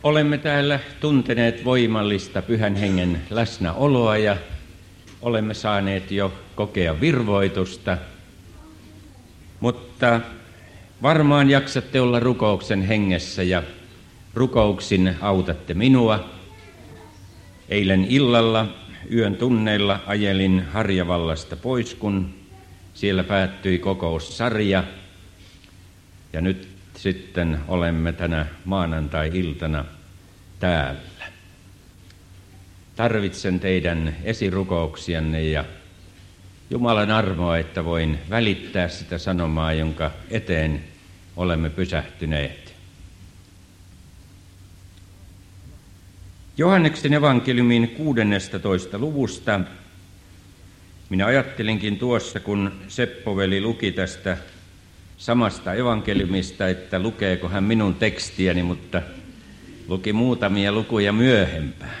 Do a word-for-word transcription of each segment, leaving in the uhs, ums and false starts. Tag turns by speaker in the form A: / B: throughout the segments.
A: Olemme täällä tunteneet voimallista Pyhän Hengen läsnäoloa ja olemme saaneet jo kokea virvoitusta, mutta varmaan jaksatte olla rukouksen hengessä ja rukouksin autatte minua. Eilen illalla yön tunneilla ajelin Harjavallasta pois, kun siellä päättyi kokoussarja ja nyt sitten olemme tänä maanantai-iltana täällä. Tarvitsen teidän esirukouksianne ja Jumalan armoa, että voin välittää sitä sanomaa, jonka eteen olemme pysähtyneet. Johanneksen evankeliumin kuudennestatoista luvusta. Minä ajattelinkin tuossa, kun Seppo-veli luki tästä samasta evankeliumista, että lukeeko hän minun tekstiäni, mutta luki muutamia lukuja myöhempään.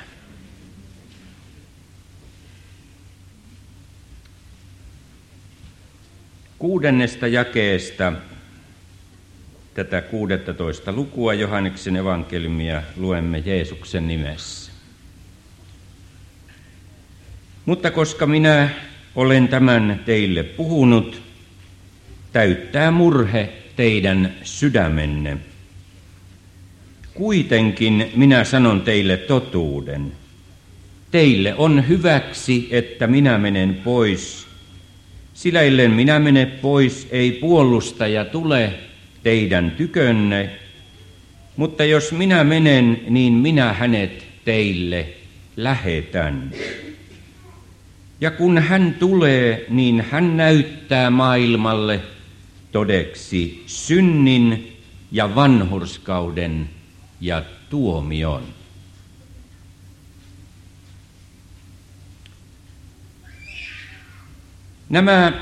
A: Kuudennesta jakeesta tätä kuudettatoista lukua Johanneksen evankeliumia luemme Jeesuksen nimessä. Mutta koska minä olen tämän teille puhunut, täyttää murhe teidän sydämenne. Kuitenkin minä sanon teille totuuden. Teille on hyväksi, että minä menen pois, sillä ellen minä mene pois, ei puolustaja tule teidän tykönne, mutta jos minä menen, niin minä hänet teille lähetän. Ja kun hän tulee, niin hän näyttää maailmalle todeksi synnin ja vanhurskauden ja tuomion. Nämä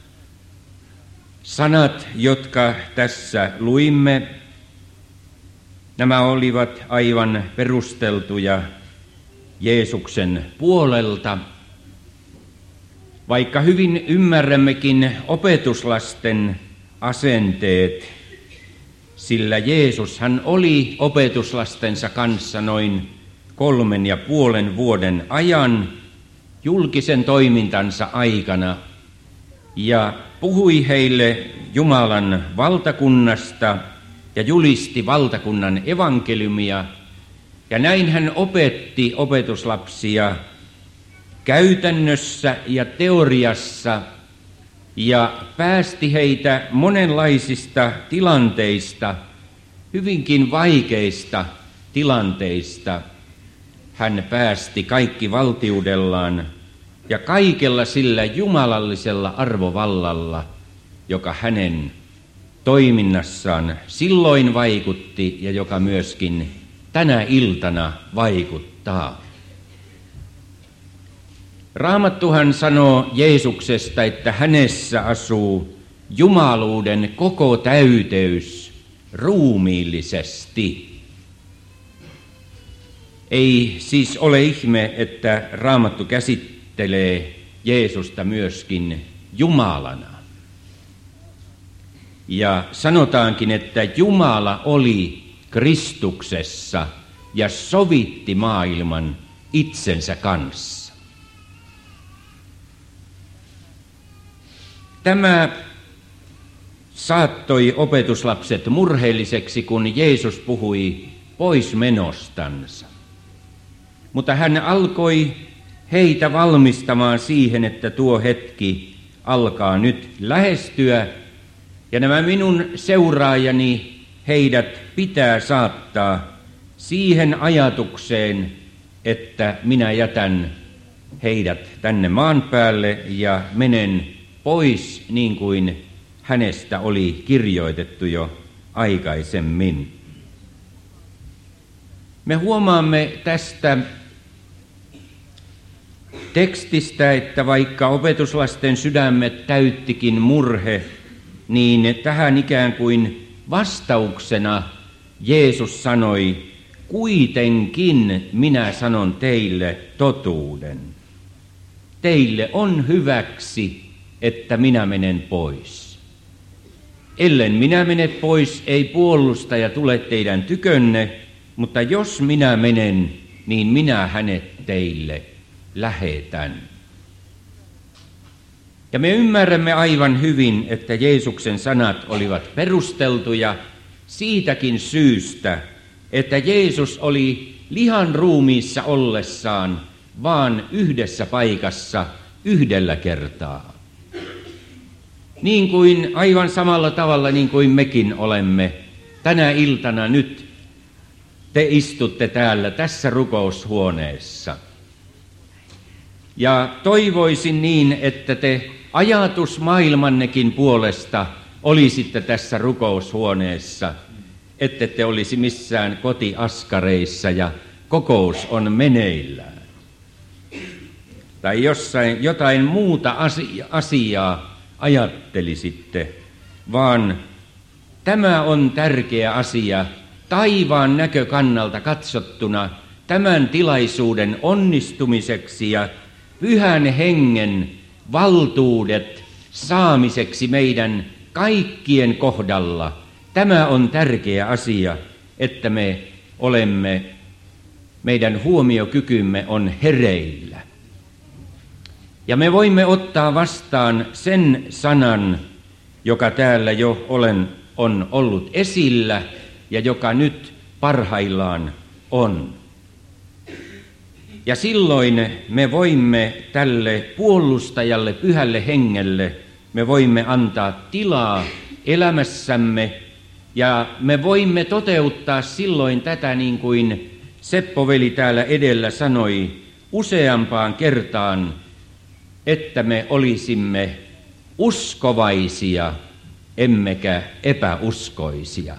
A: sanat, jotka tässä luimme, nämä olivat aivan perusteltuja Jeesuksen puolelta, vaikka hyvin ymmärrämmekin opetuslasten asenteet, sillä Jeesus hän oli opetuslastensa kanssa noin kolmen ja puolen vuoden ajan julkisen toimintansa aikana ja puhui heille Jumalan valtakunnasta ja julisti valtakunnan evankeliumia, ja näin hän opetti opetuslapsia käytännössä ja teoriassa ja päästi heitä monenlaisista tilanteista, hyvinkin vaikeista tilanteista. Hän päästi kaikki valtiudellaan ja kaikella sillä jumalallisella arvovallalla, joka hänen toiminnassaan silloin vaikutti ja joka myöskin tänä iltana vaikuttaa. Raamattuhan sanoo Jeesuksesta, että hänessä asuu jumaluuden koko täyteys ruumiillisesti. Ei siis ole ihme, että Raamattu käsittelee Jeesusta myöskin Jumalana. Ja sanotaankin, että Jumala oli Kristuksessa ja sovitti maailman itsensä kanssa. Tämä saattoi opetuslapset murheelliseksi, kun Jeesus puhui poismenostansa. Mutta hän alkoi heitä valmistamaan siihen, että tuo hetki alkaa nyt lähestyä, ja nämä minun seuraajani, heidät pitää saattaa siihen ajatukseen, että minä jätän heidät tänne maan päälle ja menen pois niin kuin hänestä oli kirjoitettu jo aikaisemmin. Me huomaamme tästä tekstistä, että vaikka opetuslasten sydämet täyttikin murhe, niin tähän ikään kuin vastauksena Jeesus sanoi, kuitenkin minä sanon teille totuuden. Teille on hyväksi, että minä menen pois. Ellen minä mene pois, ei puolustaja tule teidän tykönne, mutta jos minä menen, niin minä hänet teille lähetän. Ja me ymmärrämme aivan hyvin, että Jeesuksen sanat olivat perusteltuja siitäkin syystä, että Jeesus oli lihan ruumiissa ollessaan vaan yhdessä paikassa yhdellä kertaa. Niin kuin aivan samalla tavalla niin kuin mekin olemme tänä iltana nyt, te istutte täällä tässä rukoushuoneessa. Ja toivoisin niin, että te ajatusmaailmannekin puolesta olisitte tässä rukoushuoneessa, ette te olisi missään kotiaskareissa ja kokous on meneillään. Tai jossain jotain muuta asiaa ajattelisitte, vaan tämä on tärkeä asia taivaan näkökannalta katsottuna tämän tilaisuuden onnistumiseksi ja Pyhän Hengen valtuudet saamiseksi meidän kaikkien kohdalla. Tämä on tärkeä asia, että me olemme, meidän huomiokykymme on hereillä. Ja me voimme ottaa vastaan sen sanan, joka täällä jo olen, on ollut esillä ja joka nyt parhaillaan on. Ja silloin me voimme tälle puolustajalle, Pyhälle Hengelle, me voimme antaa tilaa elämässämme ja me voimme toteuttaa silloin tätä niin kuin Seppo-veli täällä edellä sanoi useampaan kertaan, että me olisimme uskovaisia emmekä epäuskoisia.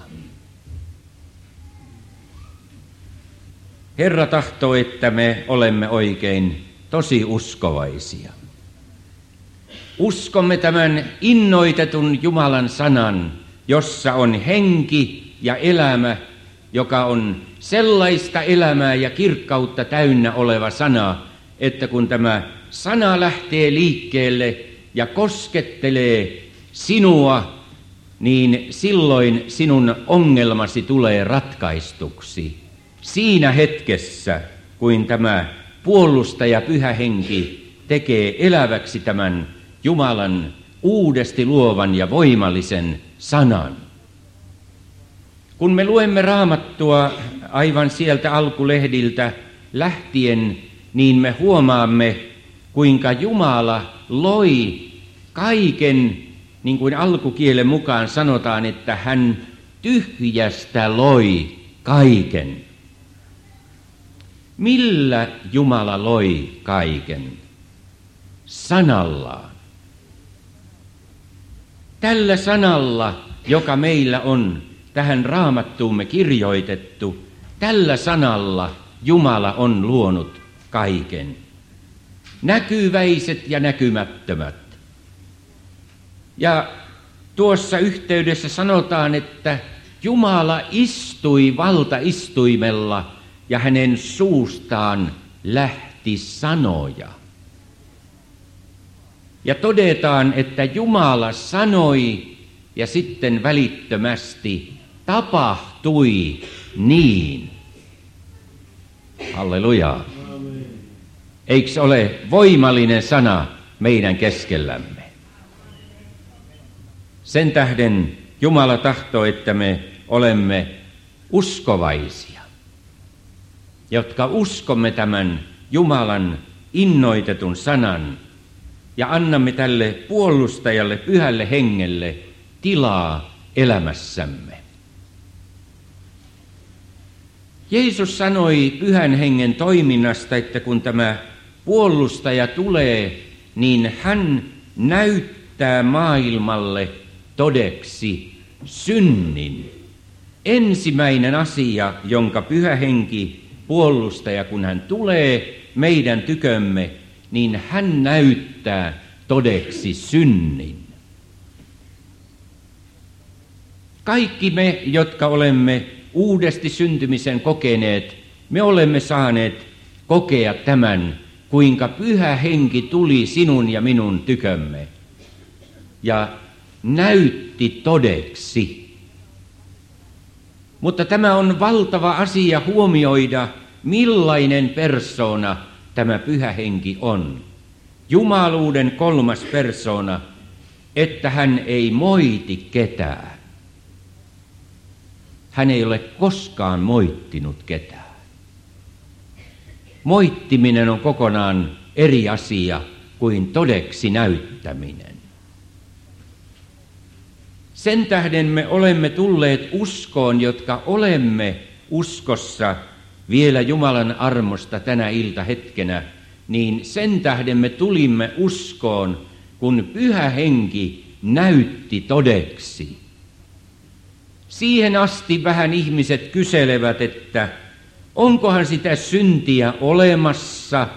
A: Herra tahtoo, että me olemme oikein tosi uskovaisia. Uskomme tämän innoitetun Jumalan sanan, jossa on henki ja elämä, joka on sellaista elämää ja kirkkautta täynnä oleva sana, että kun tämä sana lähtee liikkeelle ja koskettelee sinua, niin silloin sinun ongelmasi tulee ratkaistuksi. Siinä hetkessä, kuin tämä puolustaja Pyhä Henki tekee eläväksi tämän Jumalan uudesti luovan ja voimallisen sanan. Kun me luemme Raamattua aivan sieltä alkulehdiltä lähtien, niin me huomaamme, kuinka Jumala loi kaiken, niin kuin alkukielen mukaan sanotaan, että hän tyhjästä loi kaiken. Millä Jumala loi kaiken? Sanallaan. Tällä sanalla, joka meillä on tähän Raamattuumme kirjoitettu, tällä sanalla Jumala on luonut kaiken. Näkyväiset ja näkymättömät. Ja tuossa yhteydessä sanotaan, että Jumala istui valtaistuimella ja hänen suustaan lähti sanoja. Ja todetaan, että Jumala sanoi ja sitten välittömästi tapahtui niin. Halleluja. Eikö se ole voimallinen sana meidän keskellämme? Sen tähden Jumala tahtoo, että me olemme uskovaisia, jotka uskomme tämän Jumalan innoitetun sanan ja annamme tälle puolustajalle, Pyhälle Hengelle tilaa elämässämme. Jeesus sanoi Pyhän Hengen toiminnasta, että kun tämä puolustaja tulee, niin hän näyttää maailmalle todeksi synnin. Ensimmäinen asia, jonka Pyhä Henki, puolustaja, kun hän tulee meidän tykömme, niin hän näyttää todeksi synnin. Kaikki me, jotka olemme uudesti syntymisen kokeneet, me olemme saaneet kokea tämän, kuinka Pyhä Henki tuli sinun ja minun tykömme ja näytti todeksi. Mutta tämä on valtava asia huomioida, millainen persoona tämä Pyhä Henki on. Jumaluuden kolmas persoona, että hän ei moiti ketään. Hän ei ole koskaan moittinut ketään. Moittiminen on kokonaan eri asia kuin todeksi näyttäminen. Sen tähden me olemme tulleet uskoon, jotka olemme uskossa vielä Jumalan armosta tänä iltahetkenä, niin sen tähden me tulimme uskoon, kun Pyhä Henki näytti todeksi. Siihen asti vähän ihmiset kyselevät, että onkohan sitä syntiä olemassa,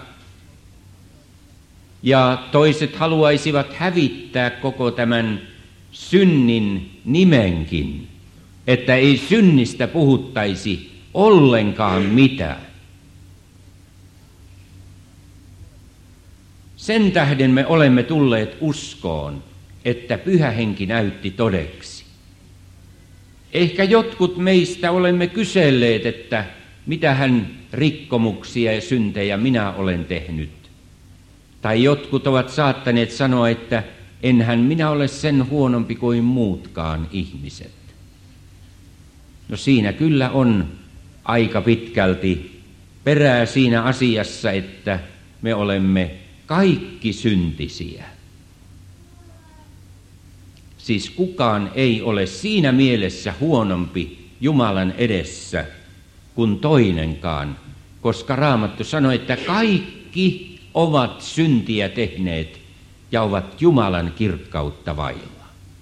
A: ja toiset haluaisivat hävittää koko tämän synnin nimenkin, että ei synnistä puhuttaisi ollenkaan mitään. Sen tähden me olemme tulleet uskoon, että Pyhä Henki näytti todeksi. Ehkä jotkut meistä olemme kyselleet, että mitähän rikkomuksia ja syntejä minä olen tehnyt. Tai jotkut ovat saattaneet sanoa, että enhän minä ole sen huonompi kuin muutkaan ihmiset. No siinä kyllä on aika pitkälti perää siinä asiassa, että me olemme kaikki syntisiä. Siis kukaan ei ole siinä mielessä huonompi Jumalan edessä kuin toinenkaan, koska Raamattu sanoi, että kaikki ovat syntiä tehneet ja ovat Jumalan kirkkautta vailla.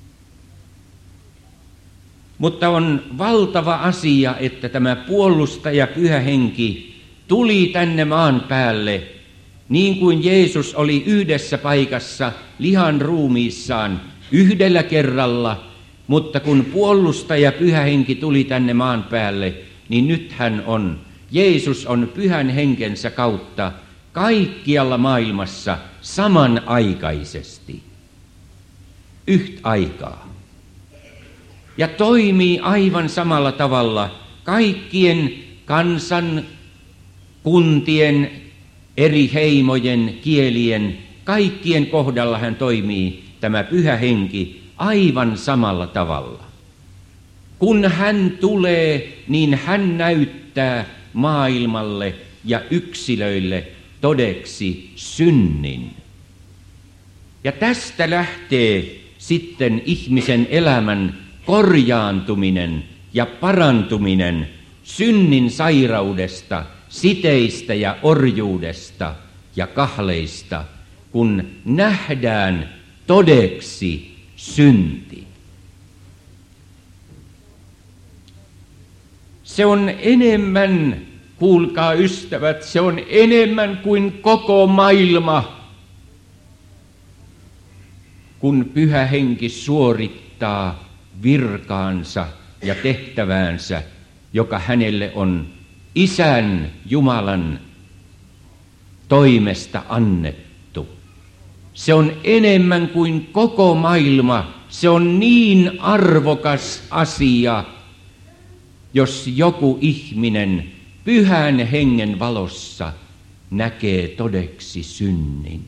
A: Mutta on valtava asia, että tämä puolustaja Pyhä Henki tuli tänne maan päälle, niin kuin Jeesus oli yhdessä paikassa lihan ruumiissaan yhdellä kerralla, mutta kun puolustaja Pyhä Henki tuli tänne maan päälle, niin nyt hän on, Jeesus on Pyhän Henkensä kautta kaikkialla maailmassa samanaikaisesti, yhtä aikaa. Ja toimii aivan samalla tavalla kaikkien kansan, kuntien, eri heimojen, kielien, kaikkien kohdalla hän toimii, tämä Pyhä Henki, aivan samalla tavalla. Kun hän tulee, niin hän näyttää maailmalle ja yksilöille todeksi synnin. Ja tästä lähtee sitten ihmisen elämän korjaantuminen ja parantuminen synnin sairaudesta, siteistä ja orjuudesta ja kahleista, kun nähdään todeksi synti. Se on enemmän, kuulkaa ystävät, se on enemmän kuin koko maailma, kun Pyhä Henki suorittaa virkaansa ja tehtäväänsä, joka hänelle on Isän Jumalan toimesta annettu. Se on enemmän kuin koko maailma, se on niin arvokas asia, jos joku ihminen Pyhän Hengen valossa näkee todeksi synnin.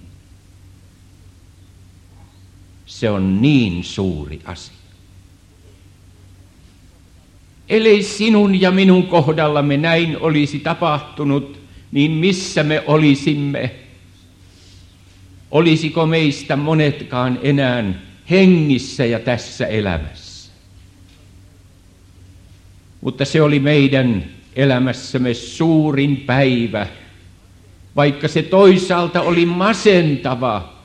A: Se on niin suuri asia. Ellei sinun ja minun kohdallamme näin olisi tapahtunut, niin missä me olisimme? Olisiko meistä monetkaan enää hengissä ja tässä elämässä? Mutta se oli meidän elämässämme suurin päivä, vaikka se toisaalta oli masentava,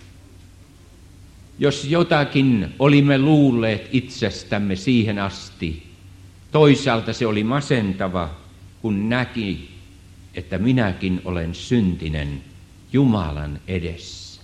A: jos jotakin olimme luulleet itsestämme siihen asti. Toisaalta se oli masentava, kun näki, että minäkin olen syntinen Jumalan edessä.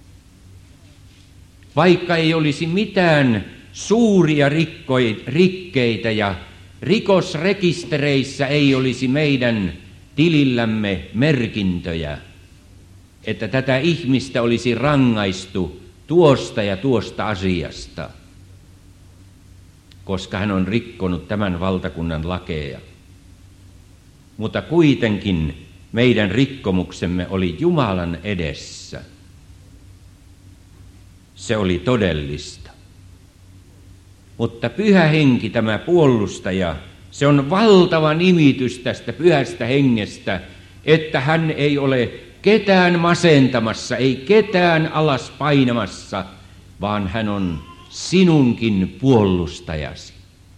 A: Vaikka ei olisi mitään suuria rikkeitä ja rikosrekistereissä ei olisi meidän tilillämme merkintöjä, että tätä ihmistä olisi rangaistu tuosta ja tuosta asiasta. koska hän on rikkonut tämän valtakunnan lakeja. Mutta kuitenkin meidän rikkomuksemme oli Jumalan edessä. Se oli todellista. Mutta Pyhä Henki, tämä puolustaja, se on valtava nimitys tästä Pyhästä Hengestä, että hän ei ole ketään masentamassa, ei ketään alas painamassa, vaan hän on sinunkin puolustajasi.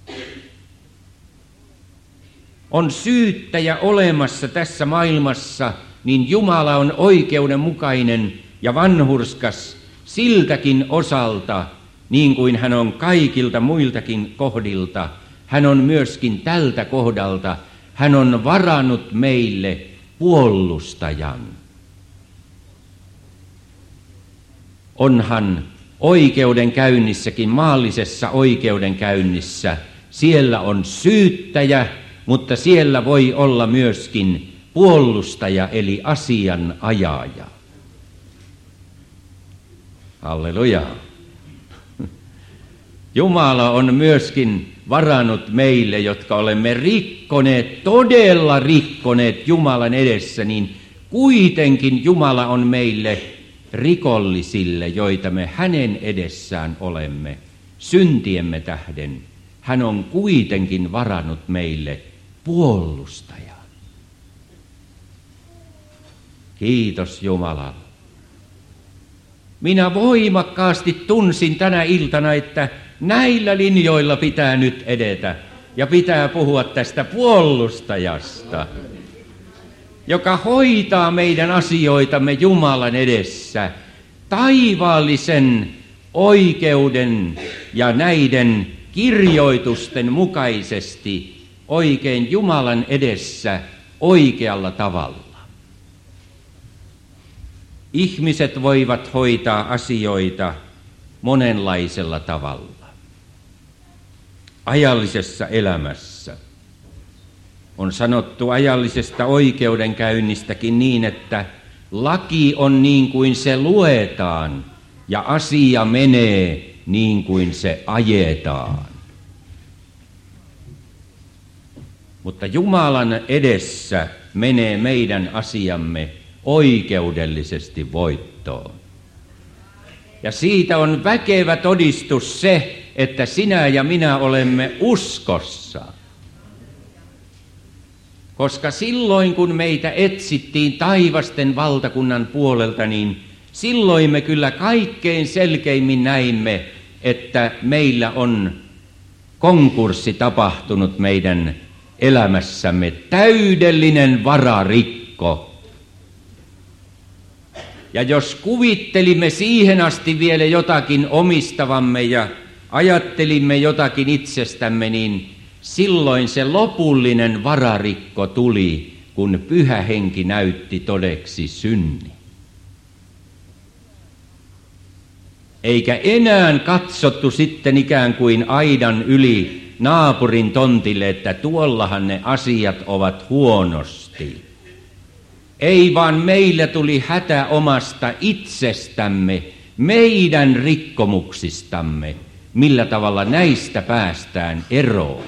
A: On syyttäjä olemassa tässä maailmassa, niin Jumala on oikeudenmukainen ja vanhurskas siltäkin osalta, niin kuin hän on kaikilta muiltakin kohdilta. Hän on myöskin tältä kohdalta, hän on varannut meille puolustajan. Onhan oikeudenkäynnissäkin, maallisessa oikeudenkäynnissä, siellä on syyttäjä, mutta siellä voi olla myöskin puolustaja eli asianajaja. Halleluja. Jumala on myöskin varannut meille, jotka olemme rikkoneet, todella rikkoneet Jumalan edessä, niin kuitenkin Jumala on meille rikollisille, joita me hänen edessään olemme, syntiemme tähden. Hän on kuitenkin varannut meille puolustajan. Kiitos Jumalalle. Minä voimakkaasti tunsin tänä iltana, että näillä linjoilla pitää nyt edetä ja pitää puhua tästä puolustajasta, joka hoitaa meidän asioitamme Jumalan edessä taivaallisen oikeuden ja näiden kirjoitusten mukaisesti oikein Jumalan edessä oikealla tavalla. Ihmiset voivat hoitaa asioita monenlaisella tavalla. Ajallisessa elämässä on sanottu ajallisesta oikeudenkäynnistäkin niin, että laki on niin kuin se luetaan ja asia menee niin kuin se ajetaan. Mutta Jumalan edessä menee meidän asiamme oikeudellisesti voittoon. Ja siitä on väkevä todistus se, että sinä ja minä olemme uskossa. Koska silloin, kun meitä etsittiin taivasten valtakunnan puolelta, niin silloin me kyllä kaikkein selkeimmin näimme, että meillä on konkurssi tapahtunut meidän elämässämme, täydellinen vararikko. Ja jos kuvittelimme siihen asti vielä jotakin omistavamme ja ajattelimme jotakin itsestämme, niin silloin se lopullinen vararikko tuli, kun Pyhä Henki näytti todeksi synnin. Eikä enää katsottu sitten ikään kuin aidan yli naapurin tontille, että tuollahan ne asiat ovat huonosti. Ei vaan meillä tuli hätä omasta itsestämme, meidän rikkomuksistamme, millä tavalla näistä päästään eroon.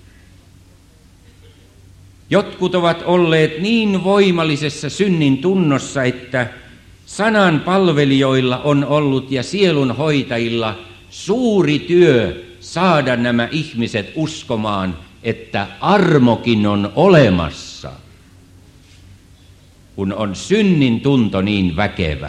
A: Jotkut ovat olleet niin voimallisessa synnin tunnossa, että sanan palvelijoilla on ollut ja sielunhoitajilla suuri työ saada nämä ihmiset uskomaan, että armokin on olemassa, kun on synnin tunto niin väkevä.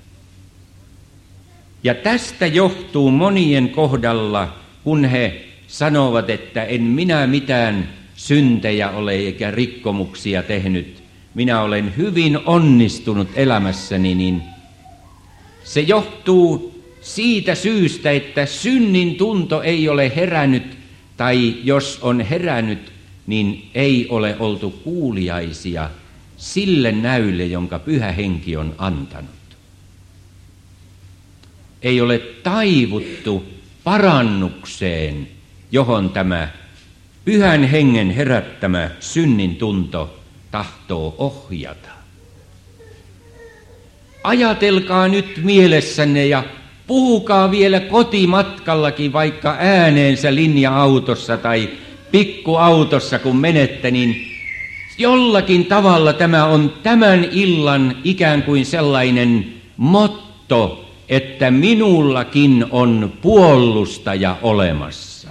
A: Ja tästä johtuu monien kohdalla, kun he sanovat, että en minä mitään syntejä ole eikä rikkomuksia tehnyt, minä olen hyvin onnistunut elämässäni, niin se johtuu siitä syystä, että synnin tunto ei ole herännyt, tai jos on herännyt, niin ei ole oltu kuuliaisia sille näylle, jonka Pyhä Henki on antanut. Ei ole taivuttu parannukseen, johon tämä Pyhän Hengen herättämä synnin tunto tahtoo ohjata. Ajatelkaa nyt mielessänne ja puhukaa vielä kotimatkallakin vaikka ääneensä linja-autossa tai pikkuautossa, kun menette, niin jollakin tavalla tämä on tämän illan ikään kuin sellainen motto, että minullakin on puolustaja olemassa.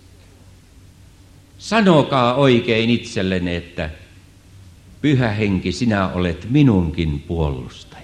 A: Sanokaa oikein itsellenne, että Pyhä Henki, sinä olet minunkin puolustaja.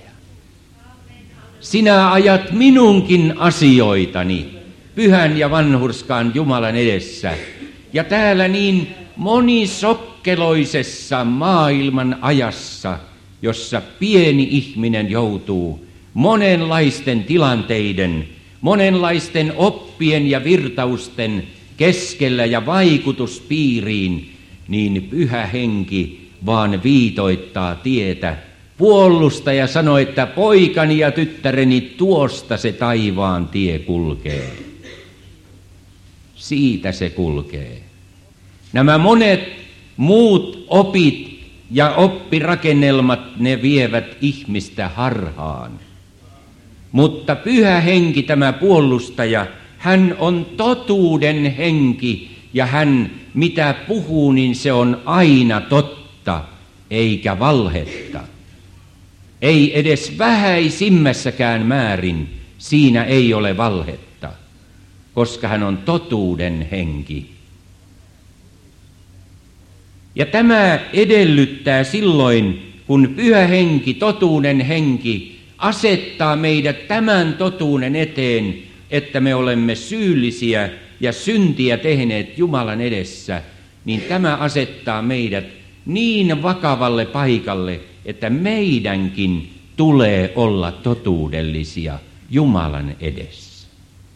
A: Sinä ajat minunkin asioitani pyhän ja vanhurskaan Jumalan edessä. Ja täällä niin monisokkeloisessa maailman ajassa, jossa pieni ihminen joutuu monenlaisten tilanteiden, monenlaisten oppien ja virtausten keskellä ja vaikutuspiiriin, niin Pyhä Henki vaan viitoittaa tietä. Puolustaja sanoi, että poikani ja tyttäreni, tuosta se taivaan tie kulkee. Siitä se kulkee. Nämä monet muut opit ja oppirakennelmat, ne vievät ihmistä harhaan. Mutta Pyhä Henki, tämä puolustaja, hän on totuuden henki, ja hän mitä puhuu, niin se on aina totta, eikä valhetta. Ei edes vähäisimmässäkään määrin siinä ei ole valhetta, koska hän on totuuden henki. Ja tämä edellyttää silloin, kun Pyhä Henki, totuuden henki, asettaa meidät tämän totuuden eteen, että me olemme syyllisiä ja syntiä tehneet Jumalan edessä, niin tämä asettaa meidät niin vakavalle paikalle, että meidänkin tulee olla totuudellisia Jumalan edessä.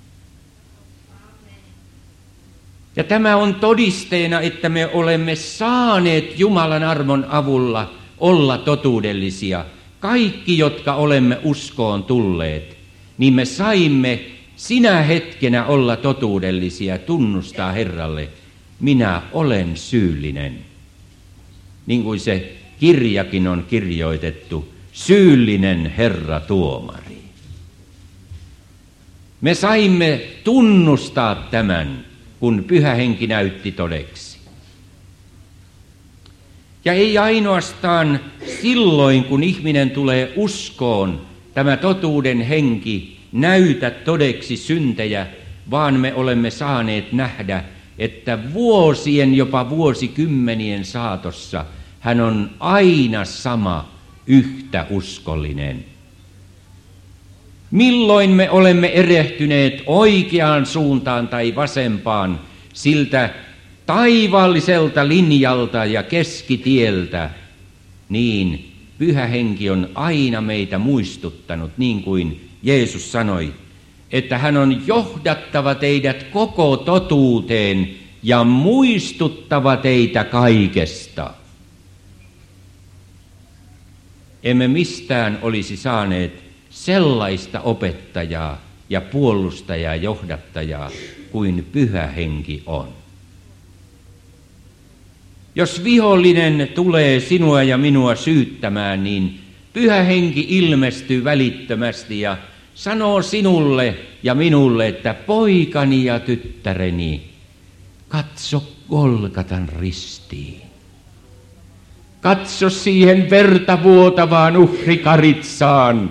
A: Ja tämä on todisteena, että me olemme saaneet Jumalan armon avulla olla totuudellisia. Kaikki, jotka olemme uskoon tulleet, niin me saimme sinä hetkenä olla totuudellisia, tunnustaa Herralle, minä olen syyllinen. Niin kuin se kirjakin on kirjoitettu, syyllinen Herra tuomari. Me saimme tunnustaa tämän, kun Pyhä Henki näytti todeksi. Ja ei ainoastaan silloin, kun ihminen tulee uskoon, tämä totuuden henki näytä todeksi syntejä, vaan me olemme saaneet nähdä, että vuosien, jopa vuosikymmenien saatossa hän on aina sama, yhtä uskollinen. Milloin me olemme erehtyneet oikeaan suuntaan tai vasempaan siltä taivaalliselta linjalta ja keskitieltä, niin Pyhä Henki on aina meitä muistuttanut, niin kuin Jeesus sanoi, että hän on johdattava teidät koko totuuteen ja muistuttava teitä kaikesta. Emme mistään olisi saaneet sellaista opettajaa ja puolustajaa, johdattajaa kuin Pyhä Henki on. Jos vihollinen tulee sinua ja minua syyttämään, niin Pyhä Henki ilmestyy välittömästi ja sanoo sinulle ja minulle, että poikani ja tyttäreni, katso Golgatan ristiin. Katso siihen verta vuotavaan uhrikaritsaan.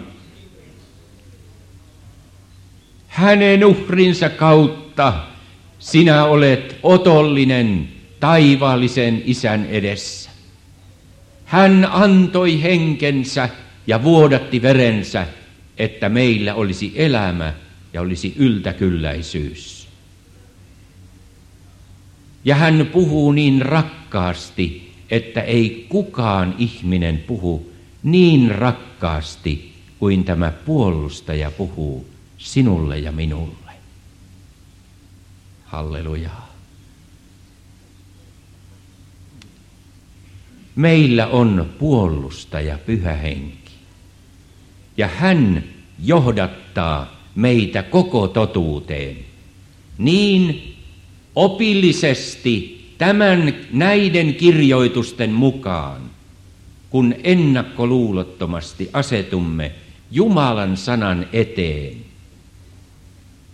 A: Hänen uhrinsa kautta sinä olet otollinen taivaallisen Isän edessä. Hän antoi henkensä ja vuodatti verensä, että meillä olisi elämä ja olisi yltäkylläisyys. Ja hän puhuu niin rakkaasti, että ei kukaan ihminen puhu niin rakkaasti kuin tämä puolustaja puhuu sinulle ja minulle. Halleluja. Meillä on puolustaja Pyhä Henki, ja hän johdattaa meitä koko totuuteen niin opillisesti tämän näiden kirjoitusten mukaan, kun ennakkoluulottomasti asetumme Jumalan sanan eteen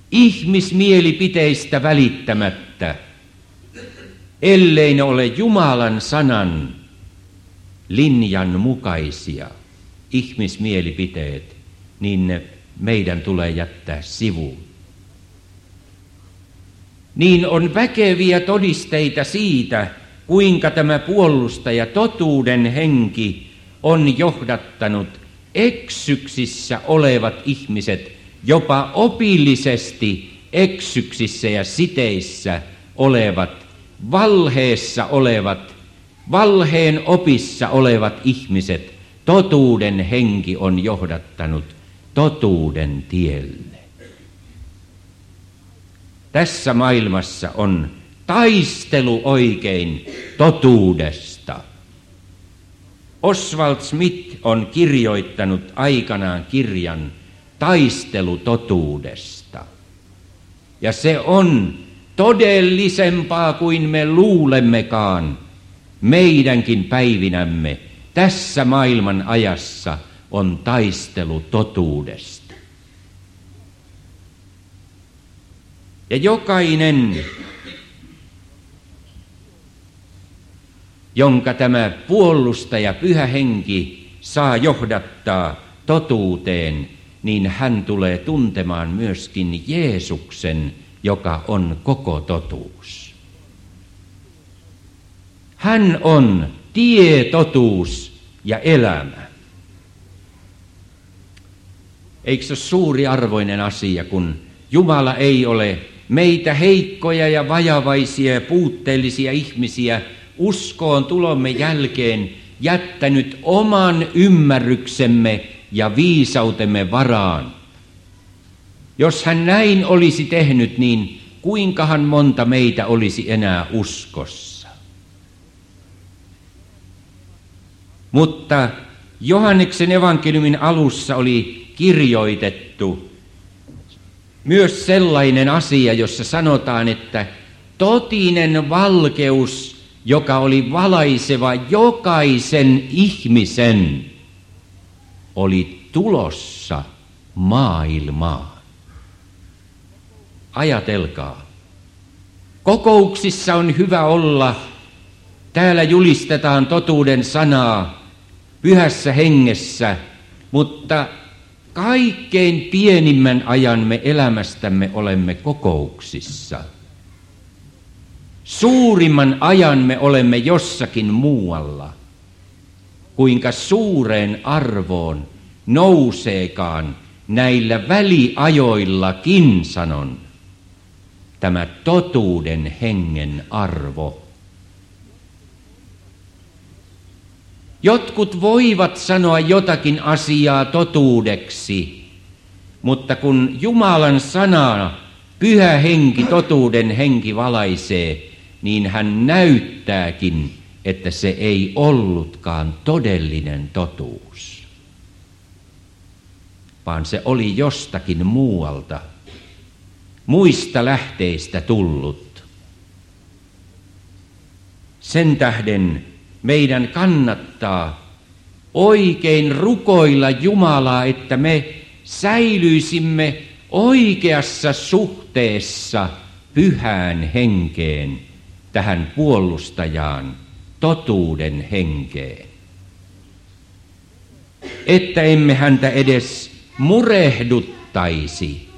A: ihmismielipiteistä välittämättä, ellei ne ole Jumalan sanan linjan mukaisia ihmismielipiteet, niin ne meidän tulee jättää sivuun. Niin on väkeviä todisteita siitä, kuinka tämä puolustaja, totuuden henki, on johdattanut eksyksissä olevat ihmiset, jopa opillisesti eksyksissä ja siteissä olevat, valheessa olevat, valheen opissa olevat ihmiset, totuuden henki on johdattanut totuuden tielle. Tässä maailmassa on taistelu oikein totuudesta. Oswald Smith on kirjoittanut aikanaan kirjan Taistelu totuudesta. Ja se on todellisempaa kuin me luulemmekaan meidänkin päivinämme. Tässä maailman ajassa on taistelu totuudesta. Ja jokainen, jonka tämä puolustaja Pyhä Henki saa johdattaa totuuteen, niin hän tulee tuntemaan myöskin Jeesuksen, joka on koko totuus. Hän on tie, totuus ja elämä. Eikö se ole suuri arvoinen asia, kun Jumala ei ole meitä heikkoja ja vajavaisia ja puutteellisia ihmisiä uskoon tulomme jälkeen jättänyt oman ymmärryksemme ja viisautemme varaan. Jos hän näin olisi tehnyt, niin kuinkahan monta meitä olisi enää uskossa? Mutta Johanneksen evankeliumin alussa oli kirjoitettu myös sellainen asia, jossa sanotaan, että totinen valkeus, joka oli valaiseva jokaisen ihmisen, oli tulossa maailmaan. Ajatelkaa. Kokouksissa on hyvä olla. Täällä julistetaan totuuden sanaa pyhässä hengessä, mutta kaikkein pienimmän ajan me elämästämme olemme kokouksissa. Suurimman ajan me olemme jossakin muualla. Kuinka suureen arvoon nouseekaan näillä väliajoillakin, sanon, tämä totuuden hengen arvo. Jotkut voivat sanoa jotakin asiaa totuudeksi, mutta kun Jumalan sanaa Pyhä Henki, totuuden henki valaisee, niin hän näyttääkin, että se ei ollutkaan todellinen totuus, vaan se oli jostakin muualta, muista lähteistä tullut. Sen tähden meidän kannattaa oikein rukoilla Jumalaa, että me säilyisimme oikeassa suhteessa Pyhään Henkeen, tähän puolustajaan, totuuden henkeen. Että emme häntä edes murehduttaisi.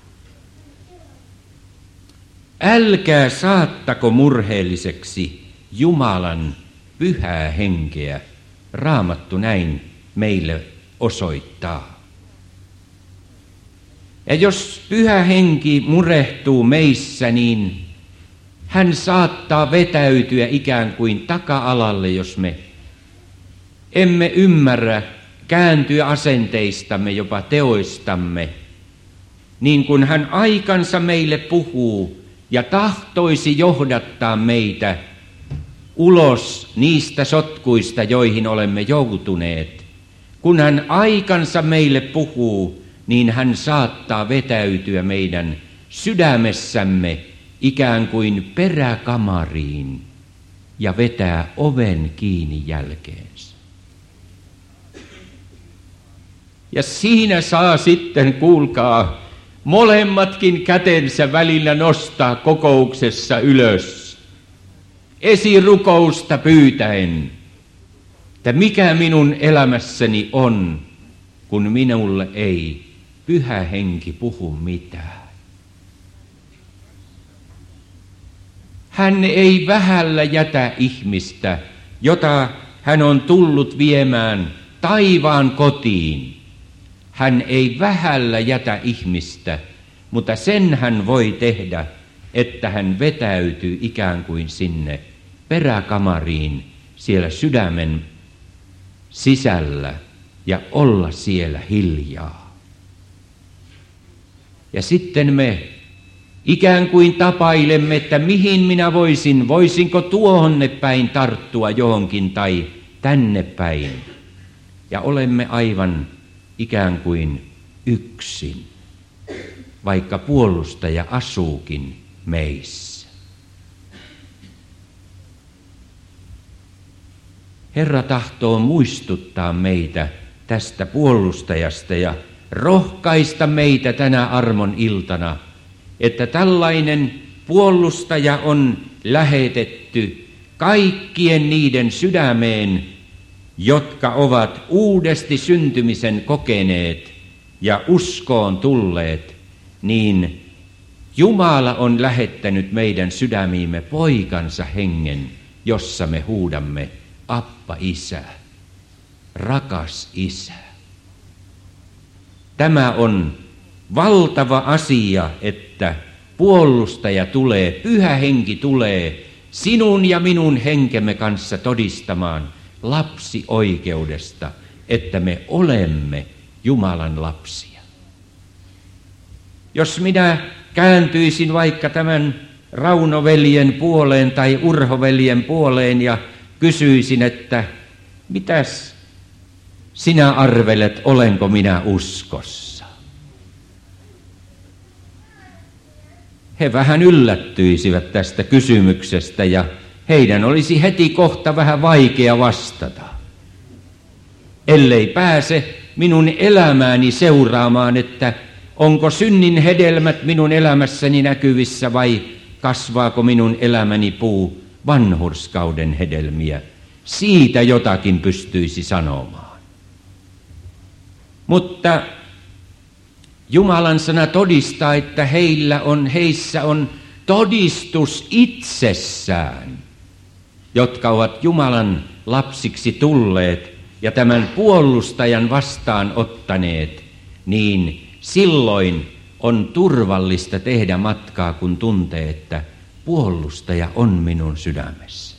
A: Älkää saattako murheelliseksi Jumalan Pyhää Henkeä, Raamattu näin meille osoittaa. Ja jos Pyhä Henki murehtuu meissä, niin hän saattaa vetäytyä ikään kuin taka-alalle, jos me emme ymmärrä kääntyä asenteistamme, jopa teoistamme, niin kuin hän aikansa meille puhuu ja tahtoisi johdattaa meitä ulos niistä sotkuista, joihin olemme joutuneet. Kun hän aikansa meille puhuu, niin hän saattaa vetäytyä meidän sydämessämme ikään kuin peräkamariin ja vetää oven kiinni jälkeensä. Ja siinä saa sitten, kuulkaa,
B: molemmatkin kätensä välillä nostaa kokouksessa ylös, esirukousta pyytäen, että mikä minun elämässäni on, kun minulle ei Pyhä Henki puhu mitään. Hän ei vähällä jätä ihmistä, jota hän on tullut viemään taivaan kotiin. Hän ei vähällä jätä ihmistä, mutta sen hän voi tehdä, että hän vetäytyy ikään kuin sinne peräkamariin siellä sydämen sisällä ja olla siellä hiljaa. Ja sitten me ikään kuin tapailemme, että mihin minä voisin, voisinko tuonne päin tarttua johonkin tai tänne päin. Ja olemme aivan ikään kuin yksin, vaikka puolustaja asuukin meissä. Herra tahtoo muistuttaa meitä tästä puolustajasta ja rohkaista meitä tänä armon iltana, että tällainen puolustaja on lähetetty kaikkien niiden sydämeen, jotka ovat uudesti syntymisen kokeneet ja uskoon tulleet, niin Jumala on lähettänyt meidän sydämiimme poikansa hengen, jossa me huudamme, Appa Isä, rakas Isä. Tämä on valtava asia, että puolustaja tulee, Pyhä Henki tulee sinun ja minun henkemme kanssa todistamaan lapsioikeudesta, että me olemme Jumalan lapsia. Jos minä kääntyisin vaikka tämän Rauno-veljen puoleen tai Urho-veljen puoleen ja kysyisin, että mitäs sinä arvelet, olenko minä uskossa? He vähän yllättyisivät tästä kysymyksestä ja heidän olisi heti kohta vähän vaikea vastata, ellei pääse minun elämääni seuraamaan, että onko synnin hedelmät minun elämässäni näkyvissä vai kasvaako minun elämäni puu vanhurskauden hedelmiä. Siitä jotakin pystyisi sanomaan. Mutta Jumalan sana todistaa, että heillä on, heissä on todistus itsessään, jotka ovat Jumalan lapsiksi tulleet ja tämän puolustajan vastaan ottaneet, niin silloin on turvallista tehdä matkaa, kun tuntee, että puolustaja on minun sydämessä.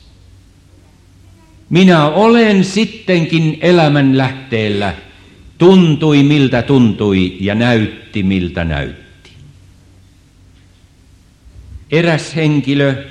B: Minä olen sittenkin elämän lähteellä, tuntui miltä tuntui ja näytti miltä näytti. Eräs henkilö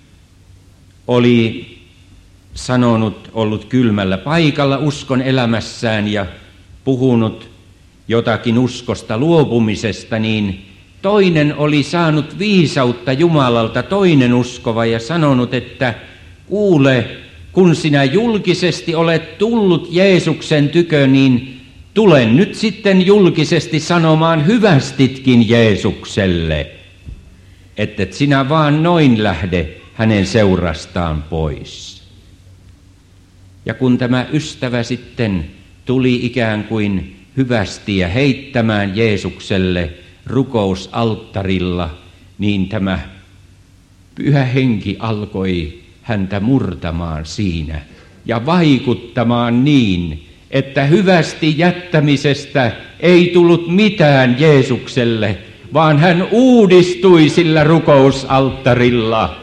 B: oli sanonut, ollut kylmällä paikalla uskon elämässään ja puhunut jotakin uskosta luopumisesta, niin toinen oli saanut viisautta Jumalalta, toinen uskova, ja sanonut, että kuule, kun sinä julkisesti olet tullut Jeesuksen tykö, niin tulen nyt sitten julkisesti sanomaan hyvästitkin Jeesukselle, että et sinä vaan noin lähde hänen seurastaan pois. Ja kun tämä ystävä sitten tuli ikään kuin hyvästiä heittämään Jeesukselle rukousalttarilla, niin tämä Pyhä Henki alkoi häntä murtamaan siinä ja vaikuttamaan niin, että hyvästi jättämisestä ei tullut mitään Jeesukselle, vaan hän uudistui sillä rukousalttarilla.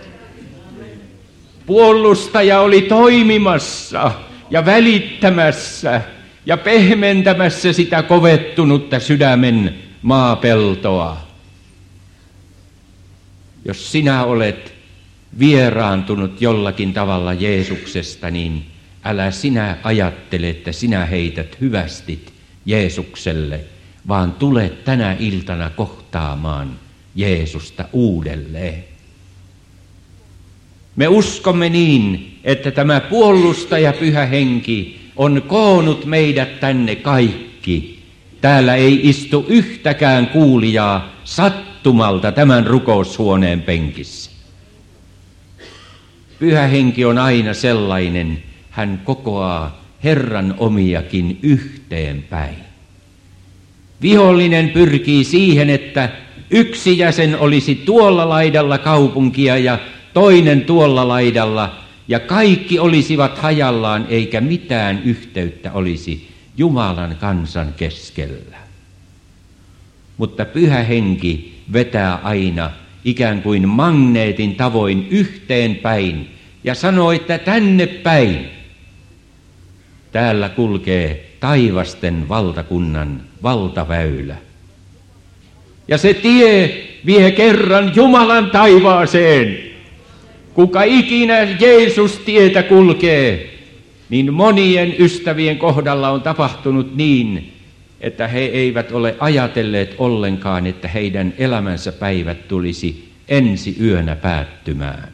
B: Puolustaja oli toimimassa ja välittämässä ja pehmentämässä sitä kovettunutta sydämen maapeltoa. Jos sinä olet vieraantunut jollakin tavalla Jeesuksesta, niin älä sinä ajattele, että sinä heität hyvästit Jeesukselle, vaan tule tänä iltana kohtaamaan Jeesusta uudelleen. Me uskomme niin, että tämä puolustaja Pyhä Henki on koonnut meidät tänne kaikki Täällä ei istu yhtäkään kuulijaa sattumalta tämän rukoushuoneen penkissä. Pyhä Henki on aina sellainen, hän kokoaa Herran omiakin yhteenpäin. Vihollinen pyrkii siihen, että yksi jäsen olisi tuolla laidalla kaupunkia ja toinen tuolla laidalla, ja kaikki olisivat hajallaan, eikä mitään yhteyttä olisi Jumalan kansan keskellä. Mutta Pyhä Henki vetää aina ikään kuin magneetin tavoin yhteenpäin ja sanoo, että tänne päin. Täällä kulkee taivasten valtakunnan valtaväylä. Ja se tie vie kerran Jumalan taivaaseen. Kuka ikinä Jeesus tietä kulkee, niin monien ystävien kohdalla on tapahtunut niin, että he eivät ole ajatelleet ollenkaan, että heidän elämänsä päivät tulisi ensi yönä päättymään.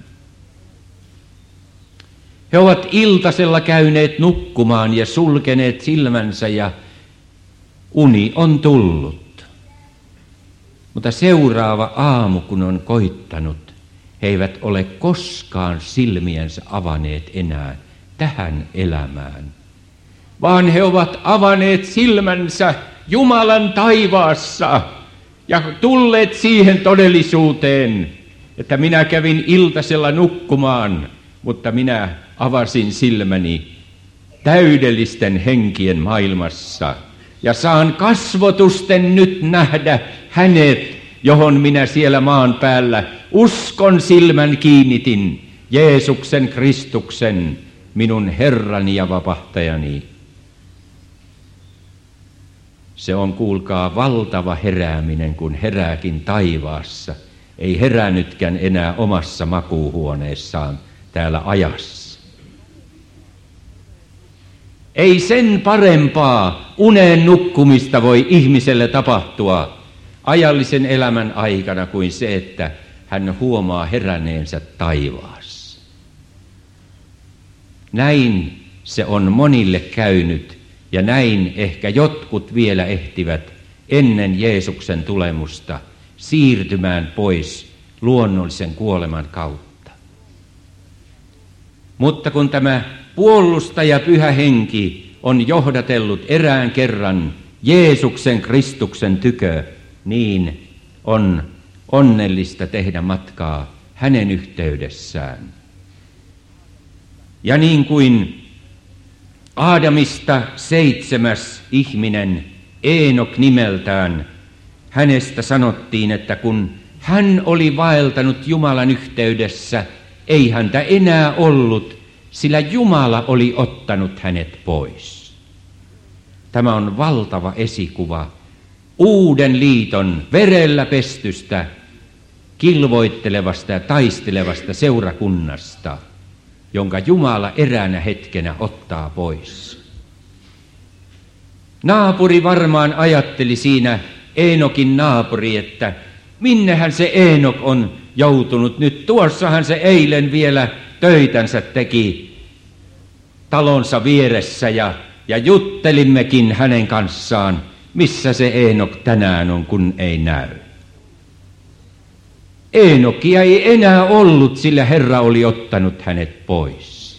B: He ovat iltasella käyneet nukkumaan ja sulkeneet silmänsä ja uni on tullut. Mutta seuraava aamu, kun on koittanut, he eivät ole koskaan silmiensä avaneet enää tähän elämään, vaan he ovat avaneet silmänsä Jumalan taivaassa ja tulleet siihen todellisuuteen, että minä kävin iltasella nukkumaan, mutta minä avasin silmäni täydellisten henkien maailmassa ja saan kasvotusten nyt nähdä hänet, johon minä siellä maan päällä uskon silmän kiinnitin, Jeesuksen Kristuksen, minun Herrani ja vapahtajani. Se on, kuulkaa, valtava herääminen, kun herääkin taivaassa. Ei herännytkään enää omassa makuuhuoneessaan täällä ajassa. Ei sen parempaa uneen nukkumista voi ihmiselle tapahtua ajallisen elämän aikana kuin se, että hän huomaa heränneensä taivaassa. Näin se on monille käynyt, ja näin ehkä jotkut vielä ehtivät ennen Jeesuksen tulemusta siirtymään pois luonnollisen kuoleman kautta. Mutta kun tämä puolustaja Pyhä Henki on johdatellut erään kerran Jeesuksen Kristuksen tykö, niin on onnellista tehdä matkaa hänen yhteydessään. Ja niin kuin Aadamista seitsemäs ihminen, Eenok nimeltään, hänestä sanottiin, että kun hän oli vaeltanut Jumalan yhteydessä, ei häntä enää ollut, sillä Jumala oli ottanut hänet pois. Tämä on valtava esikuva uuden liiton verellä pestystä, kilvoittelevasta ja taistelevasta seurakunnasta, jonka Jumala eräänä hetkenä ottaa pois. Naapuri varmaan ajatteli siinä, Eenokin naapuri, että minnehän se Eenok on joutunut nyt. Tuossahan se eilen vielä töitänsä teki talonsa vieressä ja, ja juttelimmekin hänen kanssaan. Missä se Eenok tänään on, kun ei näy? Eenokia ei enää ollut, sillä Herra oli ottanut hänet pois.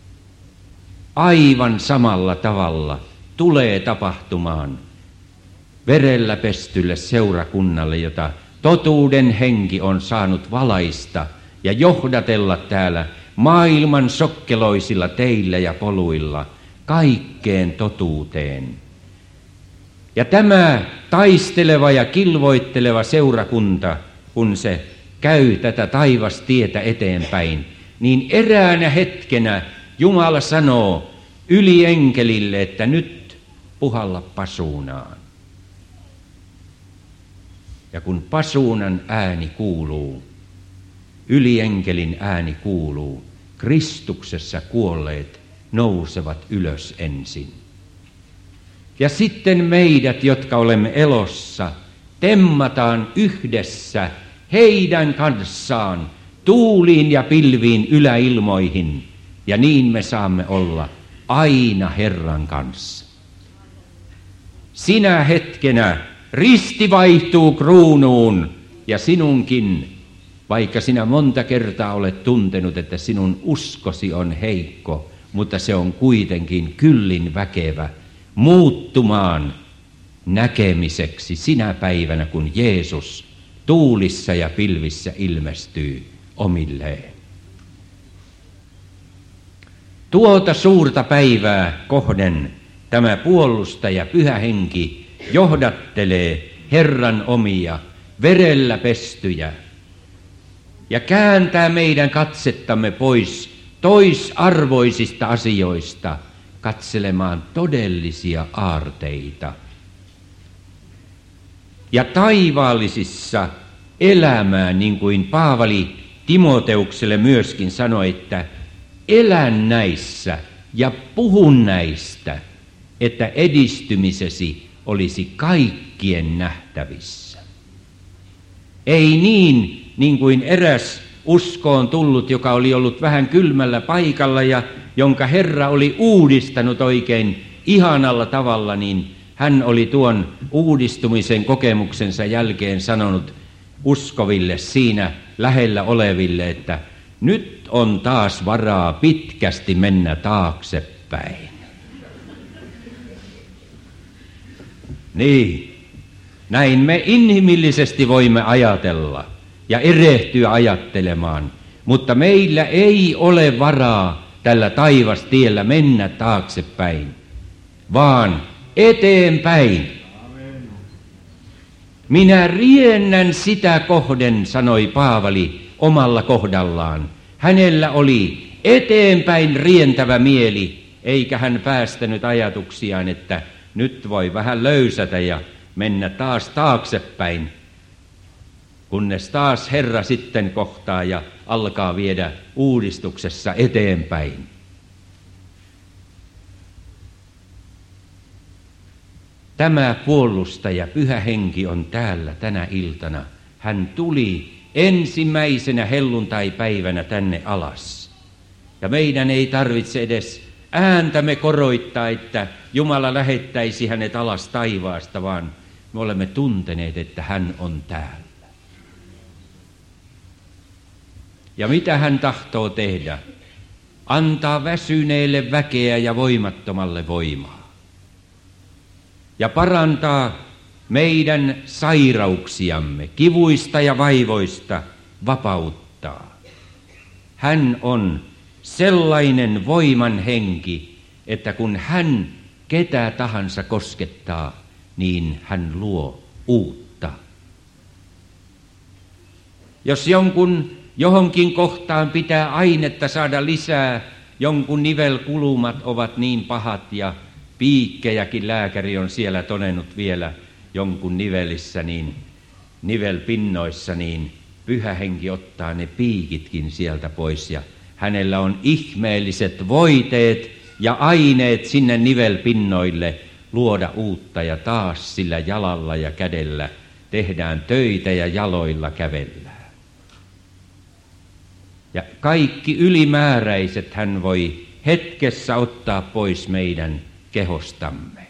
B: Aivan samalla tavalla tulee tapahtumaan verellä pestylle seurakunnalle, jota totuuden henki on saanut valaista ja johdatella täällä maailman sokkeloisilla teillä ja poluilla kaikkeen totuuteen. Ja tämä taisteleva ja kilvoitteleva seurakunta, kun se käy tätä taivastietä eteenpäin, niin eräänä hetkenä Jumala sanoo ylienkelille, että nyt puhalla pasuunaan. Ja kun pasuunan ääni kuuluu, ylienkelin ääni kuuluu, Kristuksessa kuolleet nousevat ylös ensin. Ja sitten meidät, jotka olemme elossa, temmataan yhdessä heidän kanssaan tuuliin ja pilviin yläilmoihin, ja niin me saamme olla aina Herran kanssa. sinä hetkenä risti vaihtuu kruunuun ja sinunkin, vaikka sinä monta kertaa olet tuntenut, että sinun uskosi on heikko, mutta se on kuitenkin kyllin väkevä muuttumaan näkemiseksi sinä päivänä, kun Jeesus tuulissa ja pilvissä ilmestyy omilleen. Tuota suurta päivää kohden tämä puolustaja Pyhä Henki johdattelee Herran omia verellä pestyjä ja kääntää meidän katsettamme pois toisarvoisista asioista katselemaan todellisia aarteita. Ja taivaallisissa elämään, niin kuin Paavali Timoteukselle myöskin sanoi, että elän näissä ja puhun näistä, että edistymisesi olisi kaikkien nähtävissä. Ei niin, niin kuin eräs uskoon tullut, joka oli ollut vähän kylmällä paikalla ja jonka Herra oli uudistanut oikein ihanalla tavalla, niin hän oli tuon uudistumisen kokemuksensa jälkeen sanonut uskoville siinä lähellä oleville, että nyt on taas varaa pitkästi mennä taaksepäin. Niin, näin me inhimillisesti voimme ajatella ja erehtyä ajattelemaan, mutta meillä ei ole varaa tällä taivastiellä mennä taaksepäin, vaan eteenpäin. Minä riennän sitä kohden, sanoi Paavali omalla kohdallaan. Hänellä oli eteenpäin rientävä mieli, eikä hän päästänyt ajatuksiaan, että nyt voi vähän löysätä ja mennä taas taaksepäin, kunnes taas Herra sitten kohtaa ja alkaa viedä uudistuksessa eteenpäin. Tämä puolustaja, Pyhä Henki, on täällä tänä iltana. Hän tuli ensimmäisenä helluntaipäivänä tänne alas. Ja meidän ei tarvitse edes ääntämme koroittaa, että Jumala lähettäisi hänet alas taivaasta, vaan me olemme tunteneet, että hän on täällä. Ja mitä hän tahtoo tehdä? Antaa väsyneille väkeä ja voimattomalle voimaa. Ja parantaa meidän sairauksiamme, kivuista ja vaivoista vapauttaa. Hän on sellainen voiman henki, että kun hän ketä tahansa koskettaa, niin hän luo uutta. Jos jonkun johonkin kohtaan pitää ainetta saada lisää, jonkun nivelkulumat ovat niin pahat ja piikkejäkin lääkäri on siellä todennut vielä jonkun nivelissä, niin nivelpinnoissa, niin Pyhä Henki ottaa ne piikitkin sieltä pois ja hänellä on ihmeelliset voiteet ja aineet sinne nivelpinnoille luoda uutta ja taas sillä jalalla ja kädellä tehdään töitä ja jaloilla kävellään. Ja kaikki ylimääräiset hän voi hetkessä ottaa pois meidän kehostamme.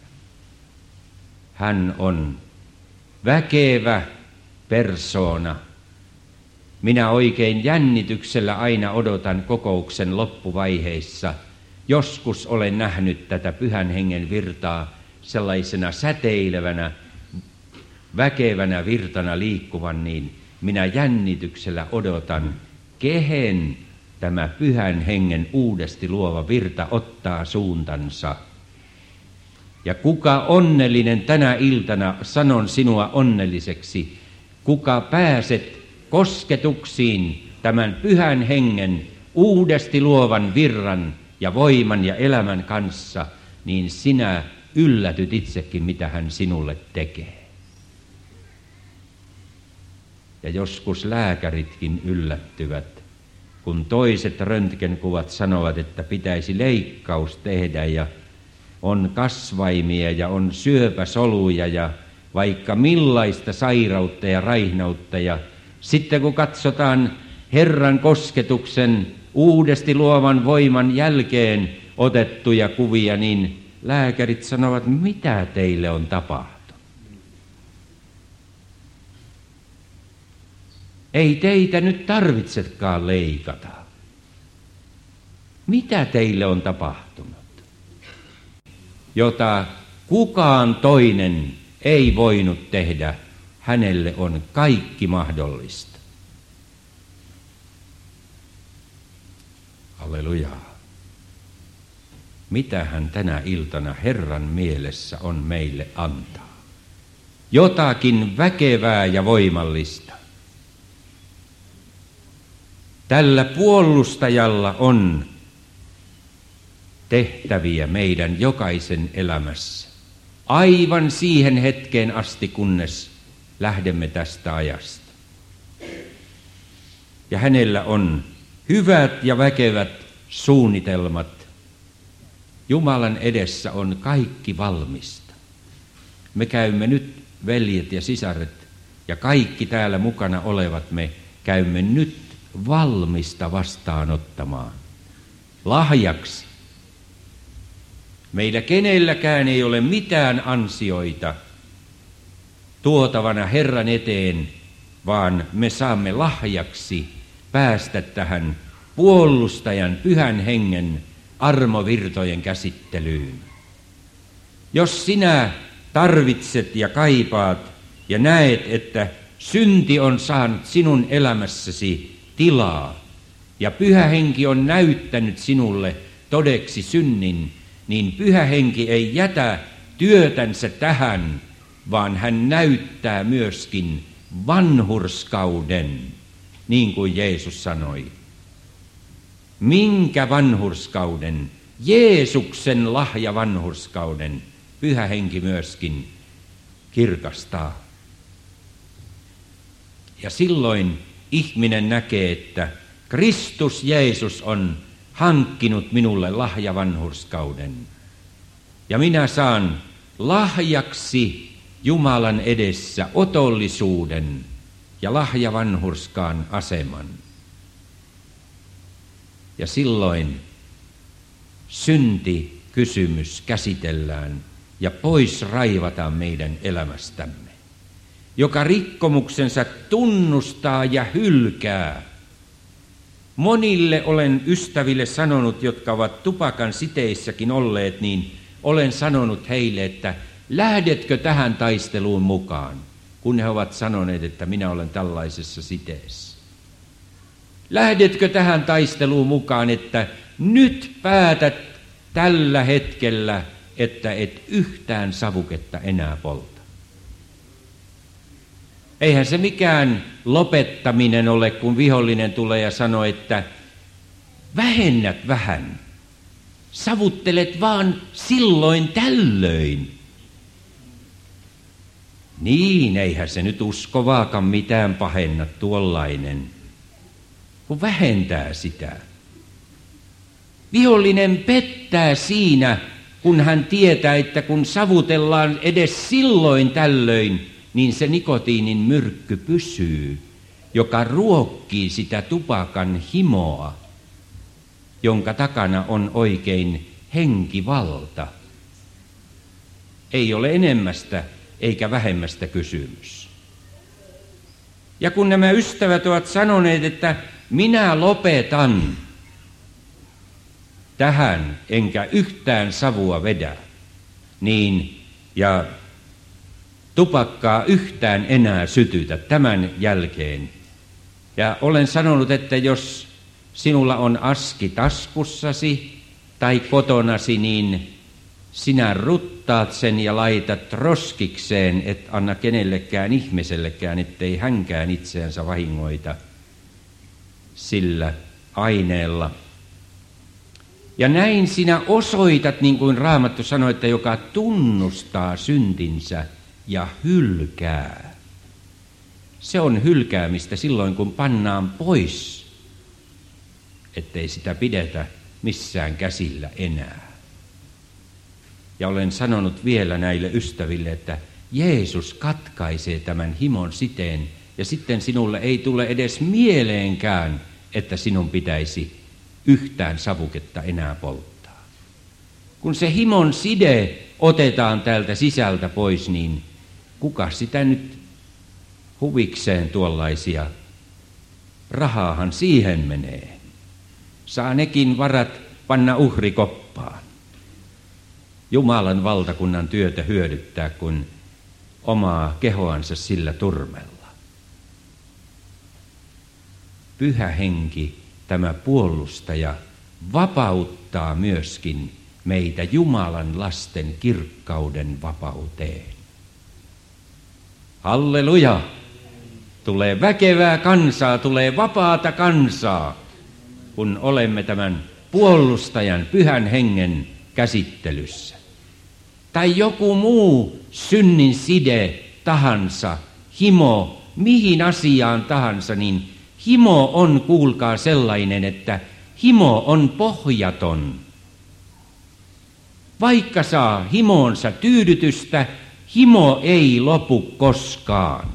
B: Hän on väkevä persoona. Minä oikein jännityksellä aina odotan kokouksen loppuvaiheissa. Joskus olen nähnyt tätä Pyhän Hengen virtaa sellaisena säteilevänä, väkevänä virtana liikkuvan, niin minä jännityksellä odotan, kehen tämä Pyhän Hengen uudesti luova virta ottaa suuntansa. Ja kuka onnellinen tänä iltana, sanon sinua onnelliseksi, kuka pääset kosketuksiin tämän Pyhän Hengen uudesti luovan virran ja voiman ja elämän kanssa, niin sinä yllätyt itsekin, mitä hän sinulle tekee. Ja joskus lääkäritkin yllättyvät, kun toiset röntgenkuvat sanovat, että pitäisi leikkaus tehdä ja on kasvaimia ja on syöpäsoluja ja vaikka millaista sairautta ja raihnautta. Ja sitten kun katsotaan Herran kosketuksen uudesti luovan voiman jälkeen otettuja kuvia, niin lääkärit sanovat, mitä teille on tapahtunut. Ei teitä nyt tarvitsekaan leikata. Mitä teille on tapahtunut? Jota kukaan toinen ei voinut tehdä, hänelle on kaikki mahdollista. Halleluja. Mitä hän tänä iltana Herran mielessä on meille antaa? Jotakin väkevää ja voimallista. Tällä puolustajalla on tehtäviä meidän jokaisen elämässä. Aivan siihen hetkeen asti, kunnes lähdemme tästä ajasta. Ja hänellä on hyvät ja väkevät suunnitelmat. Jumalan edessä on kaikki valmista. Me käymme nyt, veljet ja sisaret, ja kaikki täällä mukana olevat, me käymme nyt valmista vastaanottamaan. Lahjaksi. Meillä kenelläkään ei ole mitään ansioita tuotavana Herran eteen, vaan me saamme lahjaksi päästä tähän puolustajan pyhän hengen armovirtojen käsittelyyn. Jos sinä tarvitset ja kaipaat ja näet, että synti on saanut sinun elämässäsi tilaa ja pyhä henki on näyttänyt sinulle todeksi synnin, niin pyhä henki ei jätä työtänsä tähän, vaan hän näyttää myöskin vanhurskauden, niin kuin Jeesus sanoi. Minkä vanhurskauden? Jeesuksen lahja vanhurskauden pyhä henki myöskin kirkastaa. Ja silloin ihminen näkee, että Kristus Jeesus on hankkinut minulle lahja vanhurskauden. Ja minä saan lahjaksi Jumalan edessä otollisuuden ja lahja vanhurskaan aseman. Ja silloin syntikysymys käsitellään ja pois raivataan meidän elämästämme, joka rikkomuksensa tunnustaa ja hylkää. Monille olen ystäville sanonut, jotka ovat tupakan siteissäkin olleet, niin olen sanonut heille, että lähdetkö tähän taisteluun mukaan, kun he ovat sanoneet, että minä olen tällaisessa siteessä. Lähdetkö tähän taisteluun mukaan, että nyt päätät tällä hetkellä, että et yhtään savuketta enää polta. Eihän se mikään lopettaminen ole, kun vihollinen tulee ja sanoo, että vähennät vähän. Savuttelet vaan silloin tällöin. Niin, eihän se nyt uskovaakaan mitään pahenna tuollainen, kun vähentää sitä. Vihollinen pettää siinä, kun hän tietää, että kun savutellaan edes silloin tällöin, niin se nikotiinin myrkky pysyy, joka ruokkii sitä tupakan himoa, jonka takana on oikein henkivalta. Ei ole enemmästä eikä vähemmästä kysymys. Ja kun nämä ystävät ovat sanoneet, että minä lopetan tähän enkä yhtään savua vedä, niin ja tupakkaa yhtään enää sytytä tämän jälkeen. Ja olen sanonut, että jos sinulla on aski taskussasi tai kotonasi, niin sinä ruttaat sen ja laitat roskikseen, et anna kenellekään ihmisellekään, ettei hänkään itseänsä vahingoita sillä aineella. Ja näin sinä osoitat, niin kuin Raamattu sanoi, että joka tunnustaa syntinsä ja hylkää. Se on hylkäämistä silloin, kun pannaan pois, ettei sitä pidetä missään käsillä enää. Ja olen sanonut vielä näille ystäville, että Jeesus katkaisee tämän himon siteen, ja sitten sinulle ei tule edes mieleenkään, että sinun pitäisi yhtään savuketta enää polttaa. Kun se himon side otetaan täältä sisältä pois, niin kuka sitä nyt huvikseen tuollaisia? Rahaahan siihen menee. Saa nekin varat panna uhrikoppaan. Jumalan valtakunnan työtä hyödyttää, kun omaa kehoansa sillä turmella. Pyhä henki, tämä puolustaja, vapauttaa myöskin meitä Jumalan lasten kirkkauden vapauteen. Halleluja! Tulee väkevää kansaa, tulee vapaata kansaa, kun olemme tämän puolustajan, pyhän hengen käsittelyssä. Tai joku muu synnin side tahansa, himo, mihin asiaan tahansa, niin himo on, kuulkaa, sellainen, että himo on pohjaton. Vaikka saa himoonsa tyydytystä, himo ei lopu koskaan.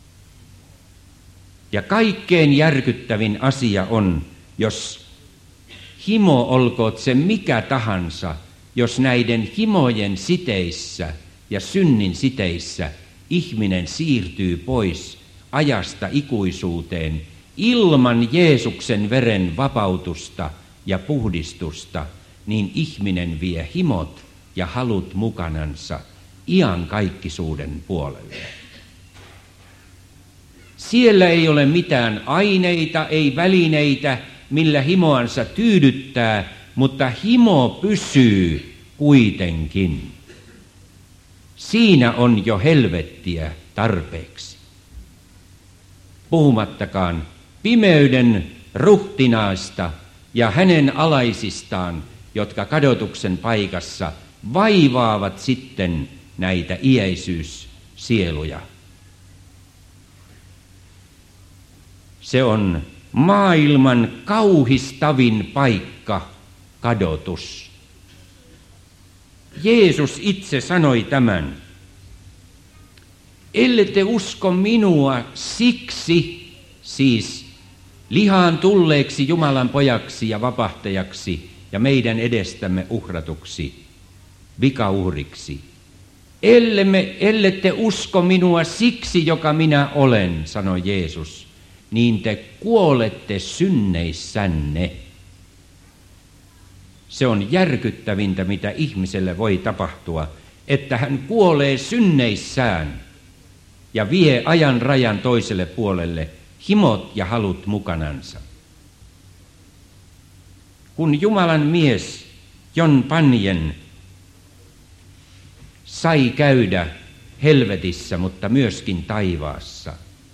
B: Ja kaikkein järkyttävin asia on, jos himo olkoot se mikä tahansa, jos näiden himojen siteissä ja synnin siteissä ihminen siirtyy pois ajasta ikuisuuteen ilman Jeesuksen veren vapautusta ja puhdistusta, niin ihminen vie himot ja halut mukanansa iankaikkisuuden puolelle. Siellä ei ole mitään aineita, ei välineitä, millä himoansa tyydyttää, mutta himo pysyy kuitenkin. Siinä on jo helvettiä tarpeeksi. Puhumattakaan pimeyden ruhtinaasta ja hänen alaisistaan, jotka kadotuksen paikassa vaivaavat sitten näitä iäisyyssieluja. Se on maailman kauhistavin paikka, kadotus. Jeesus itse sanoi tämän. Ellette usko minua siksi, siis lihaan tulleeksi Jumalan pojaksi ja vapahtajaksi ja meidän edestämme uhratuksi, vikauhriksi. Ellemme, ellette usko minua siksi, joka minä olen, sanoi Jeesus, niin te kuolette synneissänne. Se on järkyttävintä, mitä ihmiselle voi tapahtua, että hän kuolee synneissään ja vie ajan rajan toiselle puolelle himot ja halut mukanansa. Kun Jumalan mies John Bunyan sai käydä helvetissä, mutta myöskin taivaassa,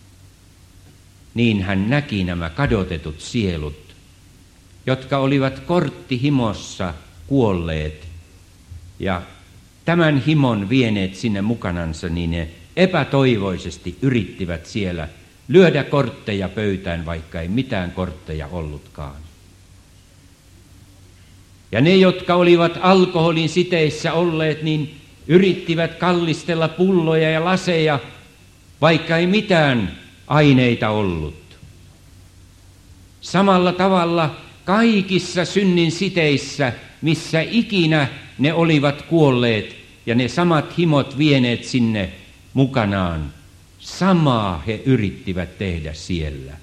B: niin hän näki nämä kadotetut sielut, jotka olivat korttihimossa kuolleet ja tämän himon vieneet sinne mukanansa, niin ne epätoivoisesti yrittivät siellä lyödä kortteja pöytään, vaikka ei mitään kortteja ollutkaan. Ja ne, jotka olivat alkoholin siteissä olleet, niin yrittivät kallistella pulloja ja laseja, vaikka ei mitään aineita ollut. Samalla tavalla kaikissa synnin siteissä, missä ikinä ne olivat kuolleet ja ne samat himot vieneet sinne mukanaan, samaa he yrittivät tehdä siellä.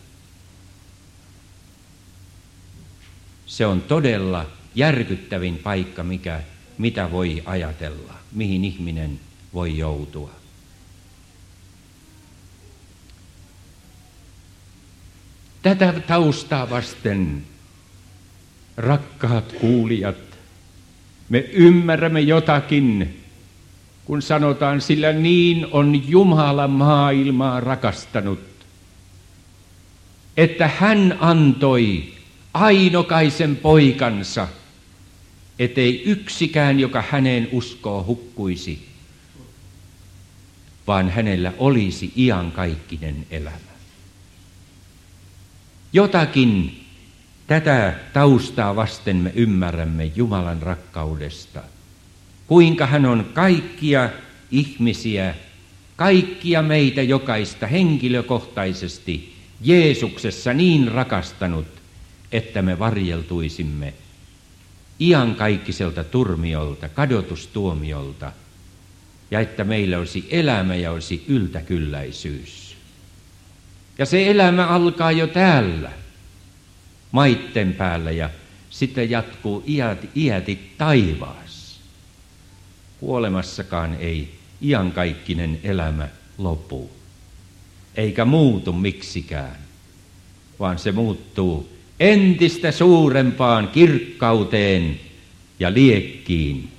B: Se on todella järkyttävin paikka, mikä, mitä voi ajatella, mihin ihminen voi joutua. Tätä taustaa vasten, rakkaat kuulijat, me ymmärrämme jotakin, kun sanotaan, sillä niin on Jumala maailmaa rakastanut, että hän antoi ainokaisen poikansa, ettei yksikään, joka häneen uskoo, hukkuisi, vaan hänellä olisi iankaikkinen elämä. Jotakin tätä taustaa vasten me ymmärrämme Jumalan rakkaudesta. Kuinka hän on kaikkia ihmisiä, kaikkia meitä jokaista henkilökohtaisesti Jeesuksessa niin rakastanut, että me varjeltuisimme iankaikkiselta turmiolta, kadotustuomiolta, ja että meillä olisi elämä ja olisi yltäkylläisyys. Ja se elämä alkaa jo täällä, maitten päällä, ja sitten jatkuu iät, iäti taivaassa. Kuolemassakaan ei iankaikkinen elämä lopu, eikä muutu miksikään, vaan se muuttuu entistä suurempaan kirkkauteen ja liekkiin,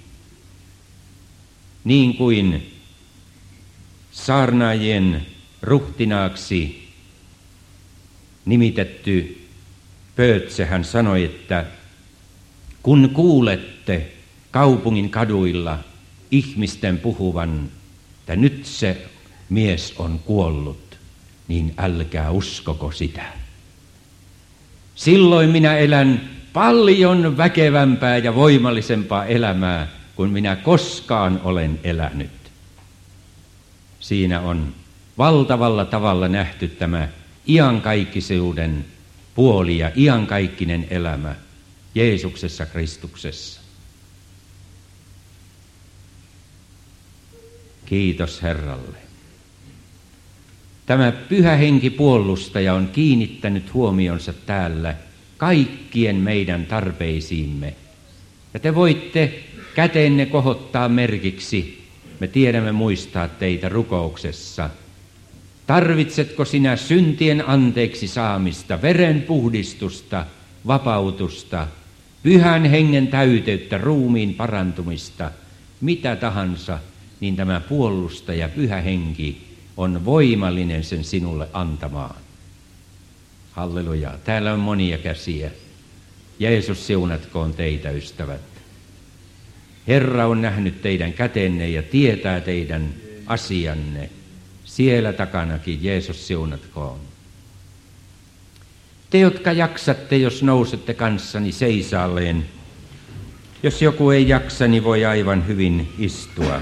B: niin kuin saarnaajien ruhtinaaksi nimitetty Pötse, hän sanoi, että kun kuulette kaupungin kaduilla ihmisten puhuvan, että nyt se mies on kuollut, niin älkää uskoko sitä. Silloin minä elän paljon väkevämpää ja voimallisempaa elämää kuin minä koskaan olen elänyt. Siinä on valtavalla tavalla nähty tämä iankaikkisuuden puoli ja iankaikkinen elämä Jeesuksessa Kristuksessa. Kiitos Herralle. Tämä Pyhä Henki puolustaja on kiinnittänyt huomionsa täällä kaikkien meidän tarpeisiimme. Ja te voitte käteenne kohottaa merkiksi, me tiedämme muistaa teitä rukouksessa. Tarvitsetko sinä syntien anteeksi saamista, veren puhdistusta, vapautusta, Pyhän Hengen täyteyttä, ruumiin parantumista, mitä tahansa, niin tämä puolustaja Pyhä Henki on voimallinen sen sinulle antamaan. Halleluja. Täällä on monia käsiä. Jeesus siunatkoon teitä, ystävät. Herra on nähnyt teidän kätenne ja tietää teidän asianne. Siellä takanakin Jeesus siunatkoon. Te, jotka jaksatte, jos nousette kanssani seisaalleen. Jos joku ei jaksa, niin voi aivan hyvin istua.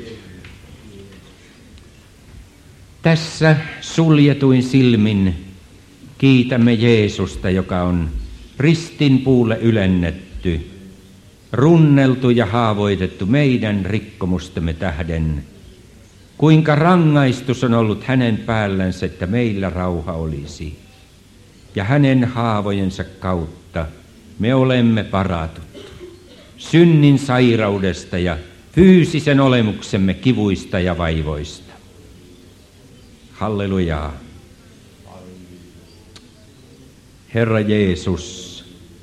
B: Tässä suljetuin silmin kiitämme Jeesusta, joka on ristinpuulle ylennetty, runneltu ja haavoitettu meidän rikkomustemme tähden. Kuinka rangaistus on ollut hänen päällänsä, että meillä rauha olisi. Ja hänen haavojensa kautta me olemme paratut synnin sairaudesta ja fyysisen olemuksemme kivuista ja vaivoista. Hallelujaa. Herra Jeesus,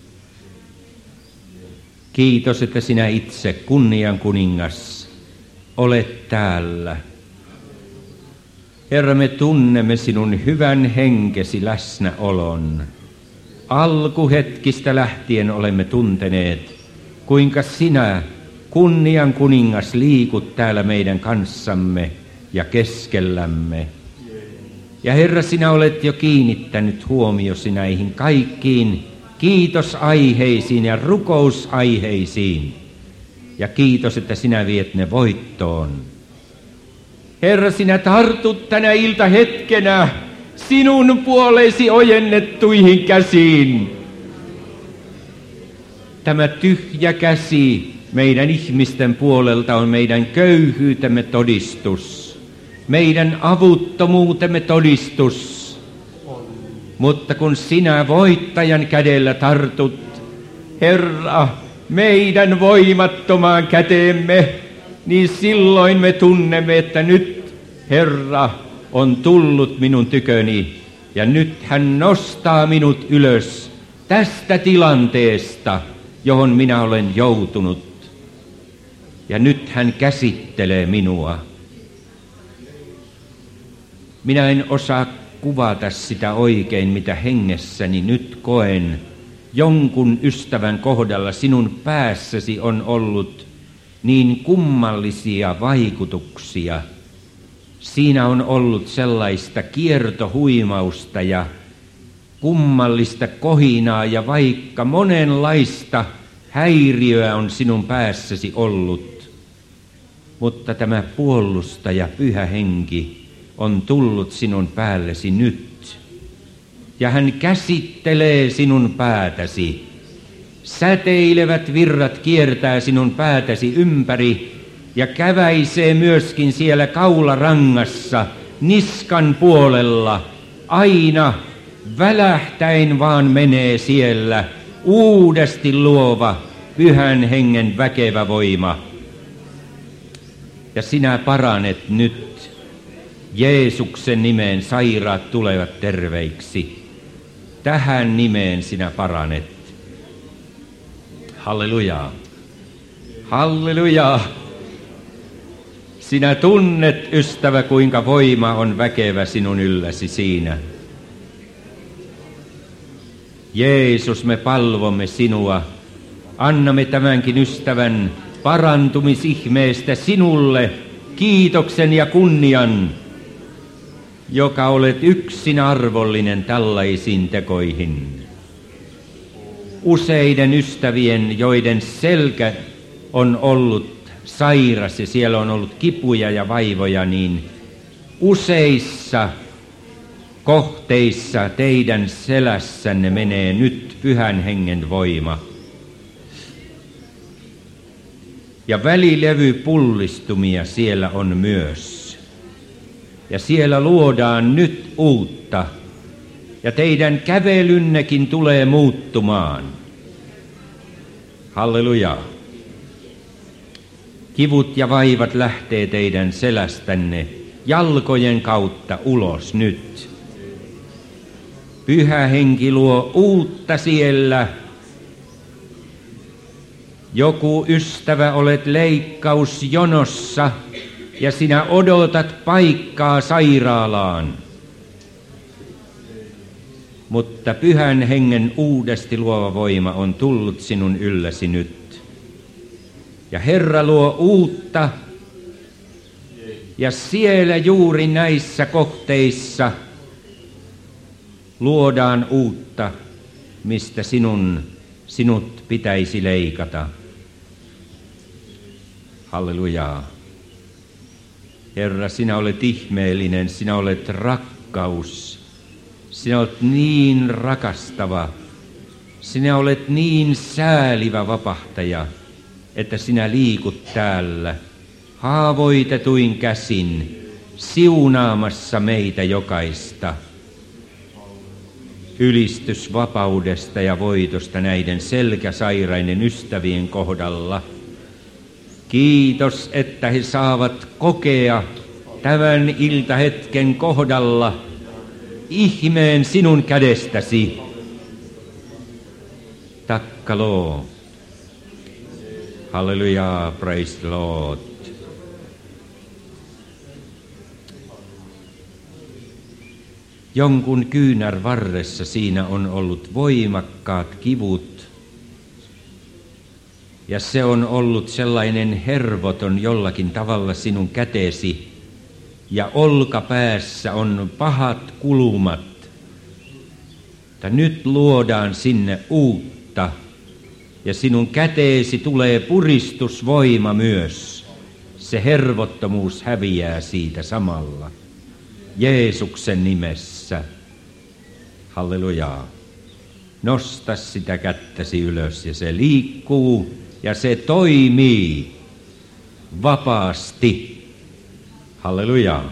B: kiitos, että sinä itse, kunnian kuningas, olet täällä. Herra, me tunnemme sinun hyvän henkesi läsnäolon. Alkuhetkistä lähtien olemme tunteneet, kuinka sinä, kunnian kuningas, liikut täällä meidän kanssamme ja keskellämme. Ja Herra, sinä olet jo kiinnittänyt huomiosi näihin kaikkiin kiitosaiheisiin ja rukousaiheisiin. Ja kiitos, että sinä viet ne voittoon. Herra, sinä tartut tänä iltahetkenä sinun puoleesi ojennettuihin käsiin. Tämä tyhjä käsi meidän ihmisten puolelta on meidän köyhyytemme todistus. Meidän avuttomuutemme todistus. Mutta kun sinä voittajan kädellä tartut, Herra, meidän voimattomaan käteemme, niin silloin me tunnemme, että nyt Herra on tullut minun tyköni ja nyt hän nostaa minut ylös tästä tilanteesta, johon minä olen joutunut. Ja nyt hän käsittelee minua. Minä en osaa kuvata sitä oikein, mitä hengessäni nyt koen. Jonkun ystävän kohdalla sinun päässäsi on ollut niin kummallisia vaikutuksia. Siinä on ollut sellaista kiertohuimausta ja kummallista kohinaa ja vaikka monenlaista häiriöä on sinun päässäsi ollut. Mutta tämä puolustaja Pyhä Henki on tullut sinun päällesi nyt. Ja hän käsittelee sinun päätäsi. Säteilevät virrat kiertää sinun päätäsi ympäri ja käväisee myöskin siellä kaularangassa, niskan puolella, aina välähtäen vaan menee siellä uudesti luova, Pyhän Hengen väkevä voima. Ja sinä paranet nyt. Jeesuksen nimeen sairaat tulevat terveiksi. Tähän nimeen sinä paranet. Hallelujaa. Hallelujaa. Sinä tunnet, ystävä, kuinka voima on väkevä sinun ylläsi siinä. Jeesus, me palvomme sinua. Annamme tämänkin ystävän parantumisihmeestä sinulle kiitoksen ja kunnian, joka olet yksin arvollinen tällaisiin tekoihin. Useiden ystävien, joiden selkä on ollut sairas ja siellä on ollut kipuja ja vaivoja, niin useissa kohteissa teidän selässänne menee nyt Pyhän Hengen voima. Ja välilevypullistumia siellä on myös. Ja siellä luodaan nyt uutta. Ja teidän kävelynnekin tulee muuttumaan. Hallelujaa. Kivut ja vaivat lähtee teidän selästänne jalkojen kautta ulos nyt. Pyhä Henki luo uutta siellä. Joku ystävä, olet leikkausjonossa ja sinä odotat paikkaa sairaalaan. Mutta Pyhän Hengen uudesti luova voima on tullut sinun ylläsi nyt. Ja Herra luo uutta, ja siellä juuri näissä kohteissa luodaan uutta, mistä sinun, sinut pitäisi leikata. Hallelujaa. Herra, sinä olet ihmeellinen, sinä olet rakkaus. Sinä olet niin rakastava, sinä olet niin säälivä vapahtaja, että sinä liikut täällä haavoitetuin käsin siunaamassa meitä jokaista. Ylistys vapaudesta ja voitosta näiden selkäsairaiden ystävien kohdalla. Kiitos, että he saavat kokea tämän iltahetken kohdalla ihmeen sinun kädestäsi. Takkaloo. Hallelujah, praise the Lord. Jonkun kyynärvarressa siinä on ollut voimakkaat kivut. Ja se on ollut sellainen hervoton jollakin tavalla sinun kätesi. Ja olkapäässä on pahat kulumat. Mutta nyt luodaan sinne uutta. Ja sinun käteesi tulee puristusvoima myös. Se hervottomuus häviää siitä samalla. Jeesuksen nimessä. Hallelujaa. Nosta sitä kättäsi ylös ja se liikkuu ja se toimii vapaasti. Hallelujaa.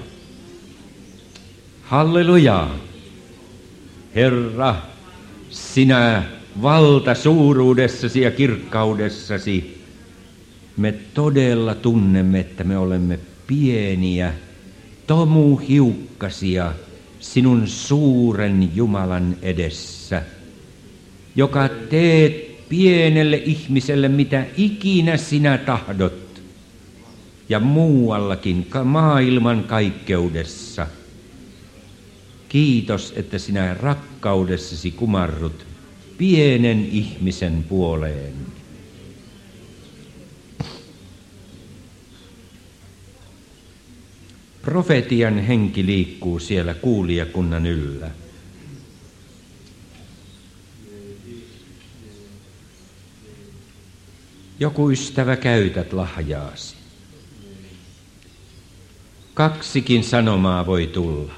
B: Hallelujaa. Herra, sinä valtasuuruudessasi ja kirkkaudessasi me todella tunnemme, että me olemme pieniä, tomuhiukkasia sinun suuren Jumalan edessä, joka teet pienelle ihmiselle mitä ikinä sinä tahdot ja muuallakin maailman kaikkeudessa. Kiitos, että sinä rakkaudessasi kumarrut pienen ihmisen puoleen. Profetian henki liikkuu siellä kuulijakunnan yllä. Joku ystävä, käytät lahjaasi. Kaksikin sanomaa voi tulla.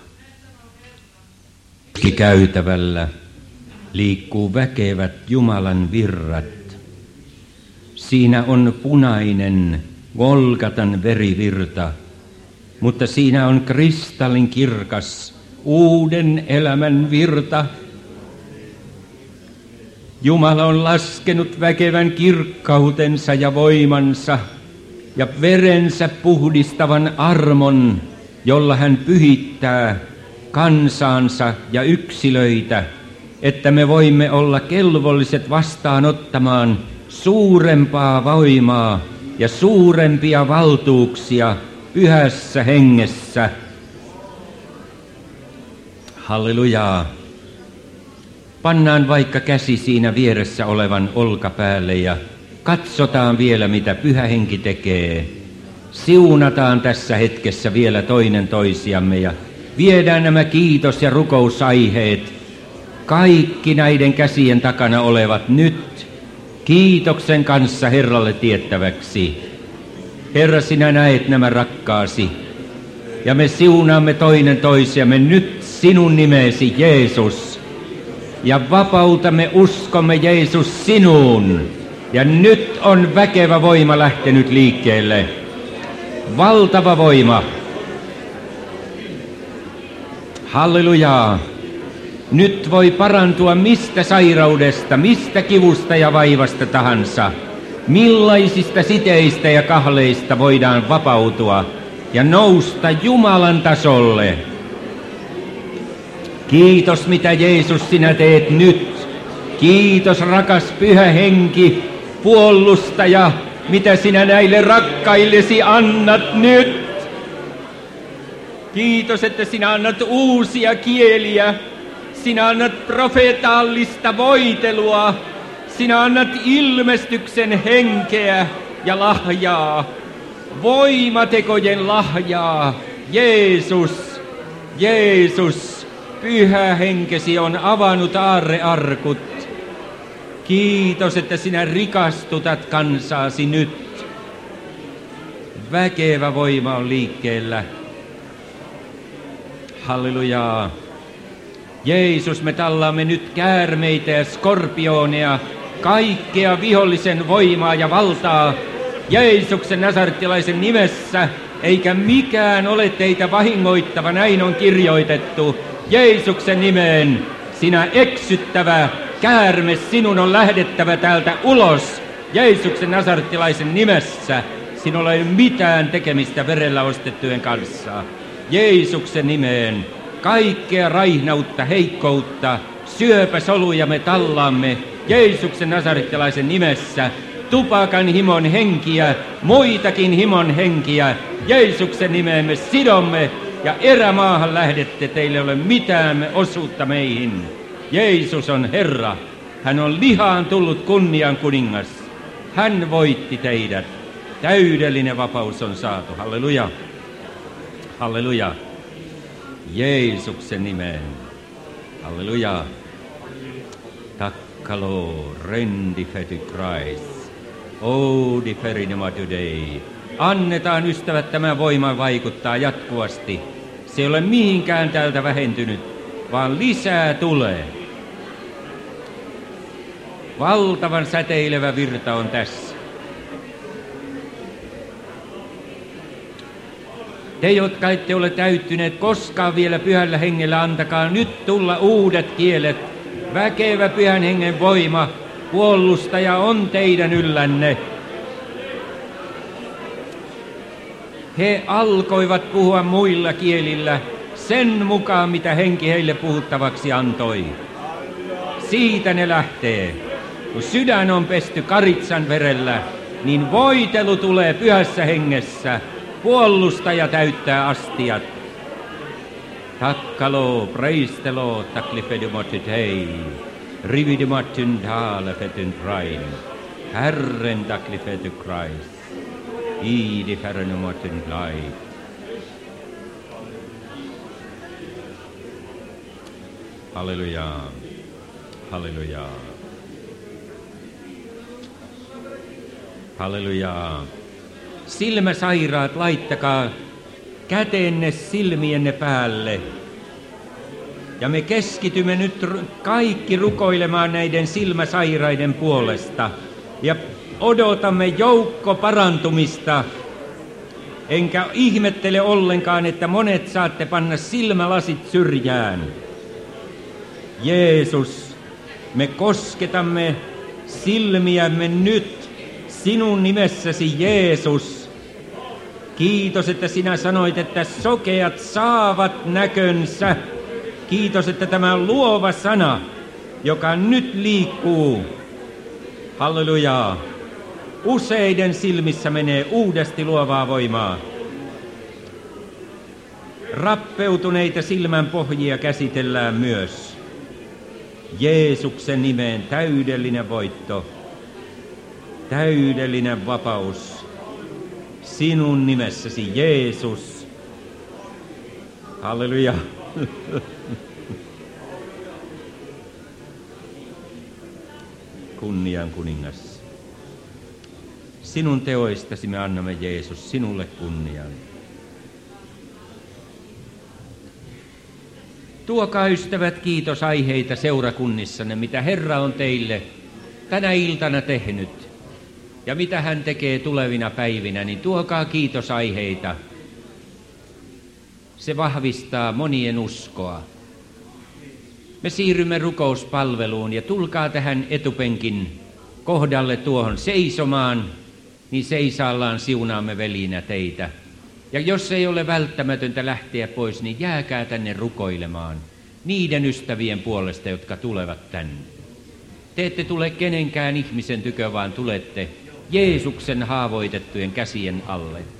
B: Käytävällä liikkuu väkevät Jumalan virrat. Siinä on punainen Golgatan verivirta, mutta siinä on kristallin kirkas uuden elämän virta. Jumala on laskenut väkevän kirkkautensa ja voimansa ja verensä puhdistavan armon, jolla hän pyhittää kansaansa ja yksilöitä, että me voimme olla kelvolliset vastaanottamaan suurempaa voimaa ja suurempia valtuuksia pyhässä hengessä. Hallelujaa. Pannaan vaikka käsi siinä vieressä olevan olkapäälle ja katsotaan vielä, mitä Pyhä Henki tekee. Siunataan tässä hetkessä vielä toinen toisiamme ja viedään nämä kiitos- ja rukousaiheet, kaikki näiden käsien takana olevat nyt kiitoksen kanssa Herralle tiettäväksi. Herra, sinä näet nämä rakkaasi ja me siunaamme toinen toisiamme nyt sinun nimesi, Jeesus. Ja vapautamme uskomme, Jeesus, sinuun. Ja nyt on väkevä voima lähtenyt liikkeelle. Valtava voima. Hallelujaa. Nyt voi parantua mistä sairaudesta, mistä kivusta ja vaivasta tahansa. Millaisista siteistä ja kahleista voidaan vapautua ja nousta Jumalan tasolle. Kiitos, mitä Jeesus sinä teet nyt. Kiitos, rakas Pyhä Henki, puolustaja, mitä sinä näille rakkaillesi annat nyt. Kiitos, että sinä annat uusia kieliä. Sinä annat profeetallista voitelua. Sinä annat ilmestyksen henkeä ja lahjaa. Voimatekojen lahjaa. Jeesus, Jeesus. Pyhä Henkesi on avannut aarrearkut. Kiitos, että sinä rikastutat kansaasi nyt. Väkevä voima on liikkeellä. Hallelujaa. Jeesus, me tallaamme nyt käärmeitä ja skorpioneja, kaikkea vihollisen voimaa ja valtaa Jeesuksen nasarettilaisen nimessä, eikä mikään ole teitä vahingoittava, näin on kirjoitettu. Jeesuksen nimeen, sinä eksyttävä käärme, sinun on lähdettävä täältä ulos. Jeesuksen nasarettilaisen nimessä, sinulla ei ole mitään tekemistä verellä ostettujen kanssa. Jeesuksen nimeen, kaikkea raihnautta, heikkoutta, syöpäsoluja me tallaamme Jeesuksen nasarettilaisen nimessä. Tupakan himon henkiä, muitakin himon henkiä, Jeesuksen nimeen me sidomme. Ja erämaahan lähdette, teille ei ole mitään osuutta meihin. Jeesus on Herra. Hän on lihaan tullut kunnian kuningas. Hän voitti teidät. Täydellinen vapaus on saatu. Halleluja. Halleluja. Jeesuksen nimeen. Halleluja. Takkalo, rendi fety Christ. Oudi ferinema today. Annetaan, ystävät, tämä voima vaikuttaa jatkuvasti. Se ei ole mihinkään täältä vähentynyt, vaan lisää tulee. Valtavan säteilevä virta on tässä. Te, jotka ette ole täyttyneet koskaan vielä Pyhällä Hengellä, antakaa nyt tulla uudet kielet. Väkevä Pyhän Hengen voima, puolustaja on teidän yllänne. He alkoivat puhua muilla kielillä sen mukaan, mitä Henki heille puhuttavaksi antoi. Siitä ne lähtee. Kun sydän on pesty karitsan verellä, niin voitelu tulee Pyhässä Hengessä. Puolustaja täyttää astiat. Takkalo, praise the Lord, taklifedumotut hei. Rividumotun taalefetun rain. Herren taklifetu Christ. Iidi färnumotun lai. Hallelujaa. Hallelujaa. Hallelujaa. Silmäsairaat, laittakaa kätenne silmienne päälle. Ja me keskitymme nyt kaikki rukoilemaan näiden silmäsairaiden puolesta. Ja
A: odotamme joukko parantumista. Enkä ihmettele ollenkaan, että monet saatte panna silmälasit syrjään. Jeesus, me kosketamme silmiämme nyt sinun nimessäsi, Jeesus. Kiitos, että sinä sanoit, että sokeat saavat näkönsä. Kiitos, että tämä on luova sana, joka nyt liikkuu. Hallelujaa. Useiden silmissä menee uudesti luovaa voimaa. Rappeutuneita silmänpohjia käsitellään myös. Jeesuksen nimeen täydellinen voitto, täydellinen vapaus. Sinun nimessäsi, Jeesus. Halleluja. Kunnian kuningas. Sinun teoistasi me annamme, Jeesus, sinulle kunnian. Tuokaa, ystävät, kiitosaiheita seurakunnissanne, mitä Herra on teille tänä iltana tehnyt. Ja mitä hän tekee tulevina päivinä, niin tuokaa kiitosaiheita. Se vahvistaa monien uskoa. Me siirrymme rukouspalveluun ja tulkaa tähän etupenkin kohdalle tuohon seisomaan, niin seisaallaan siunaamme velinä teitä. Ja jos ei ole välttämätöntä lähteä pois, niin jääkää tänne rukoilemaan niiden ystävien puolesta, jotka tulevat tänne. Te ette tule kenenkään ihmisen tykö, vaan tulette Jeesuksen haavoitettujen käsien alle.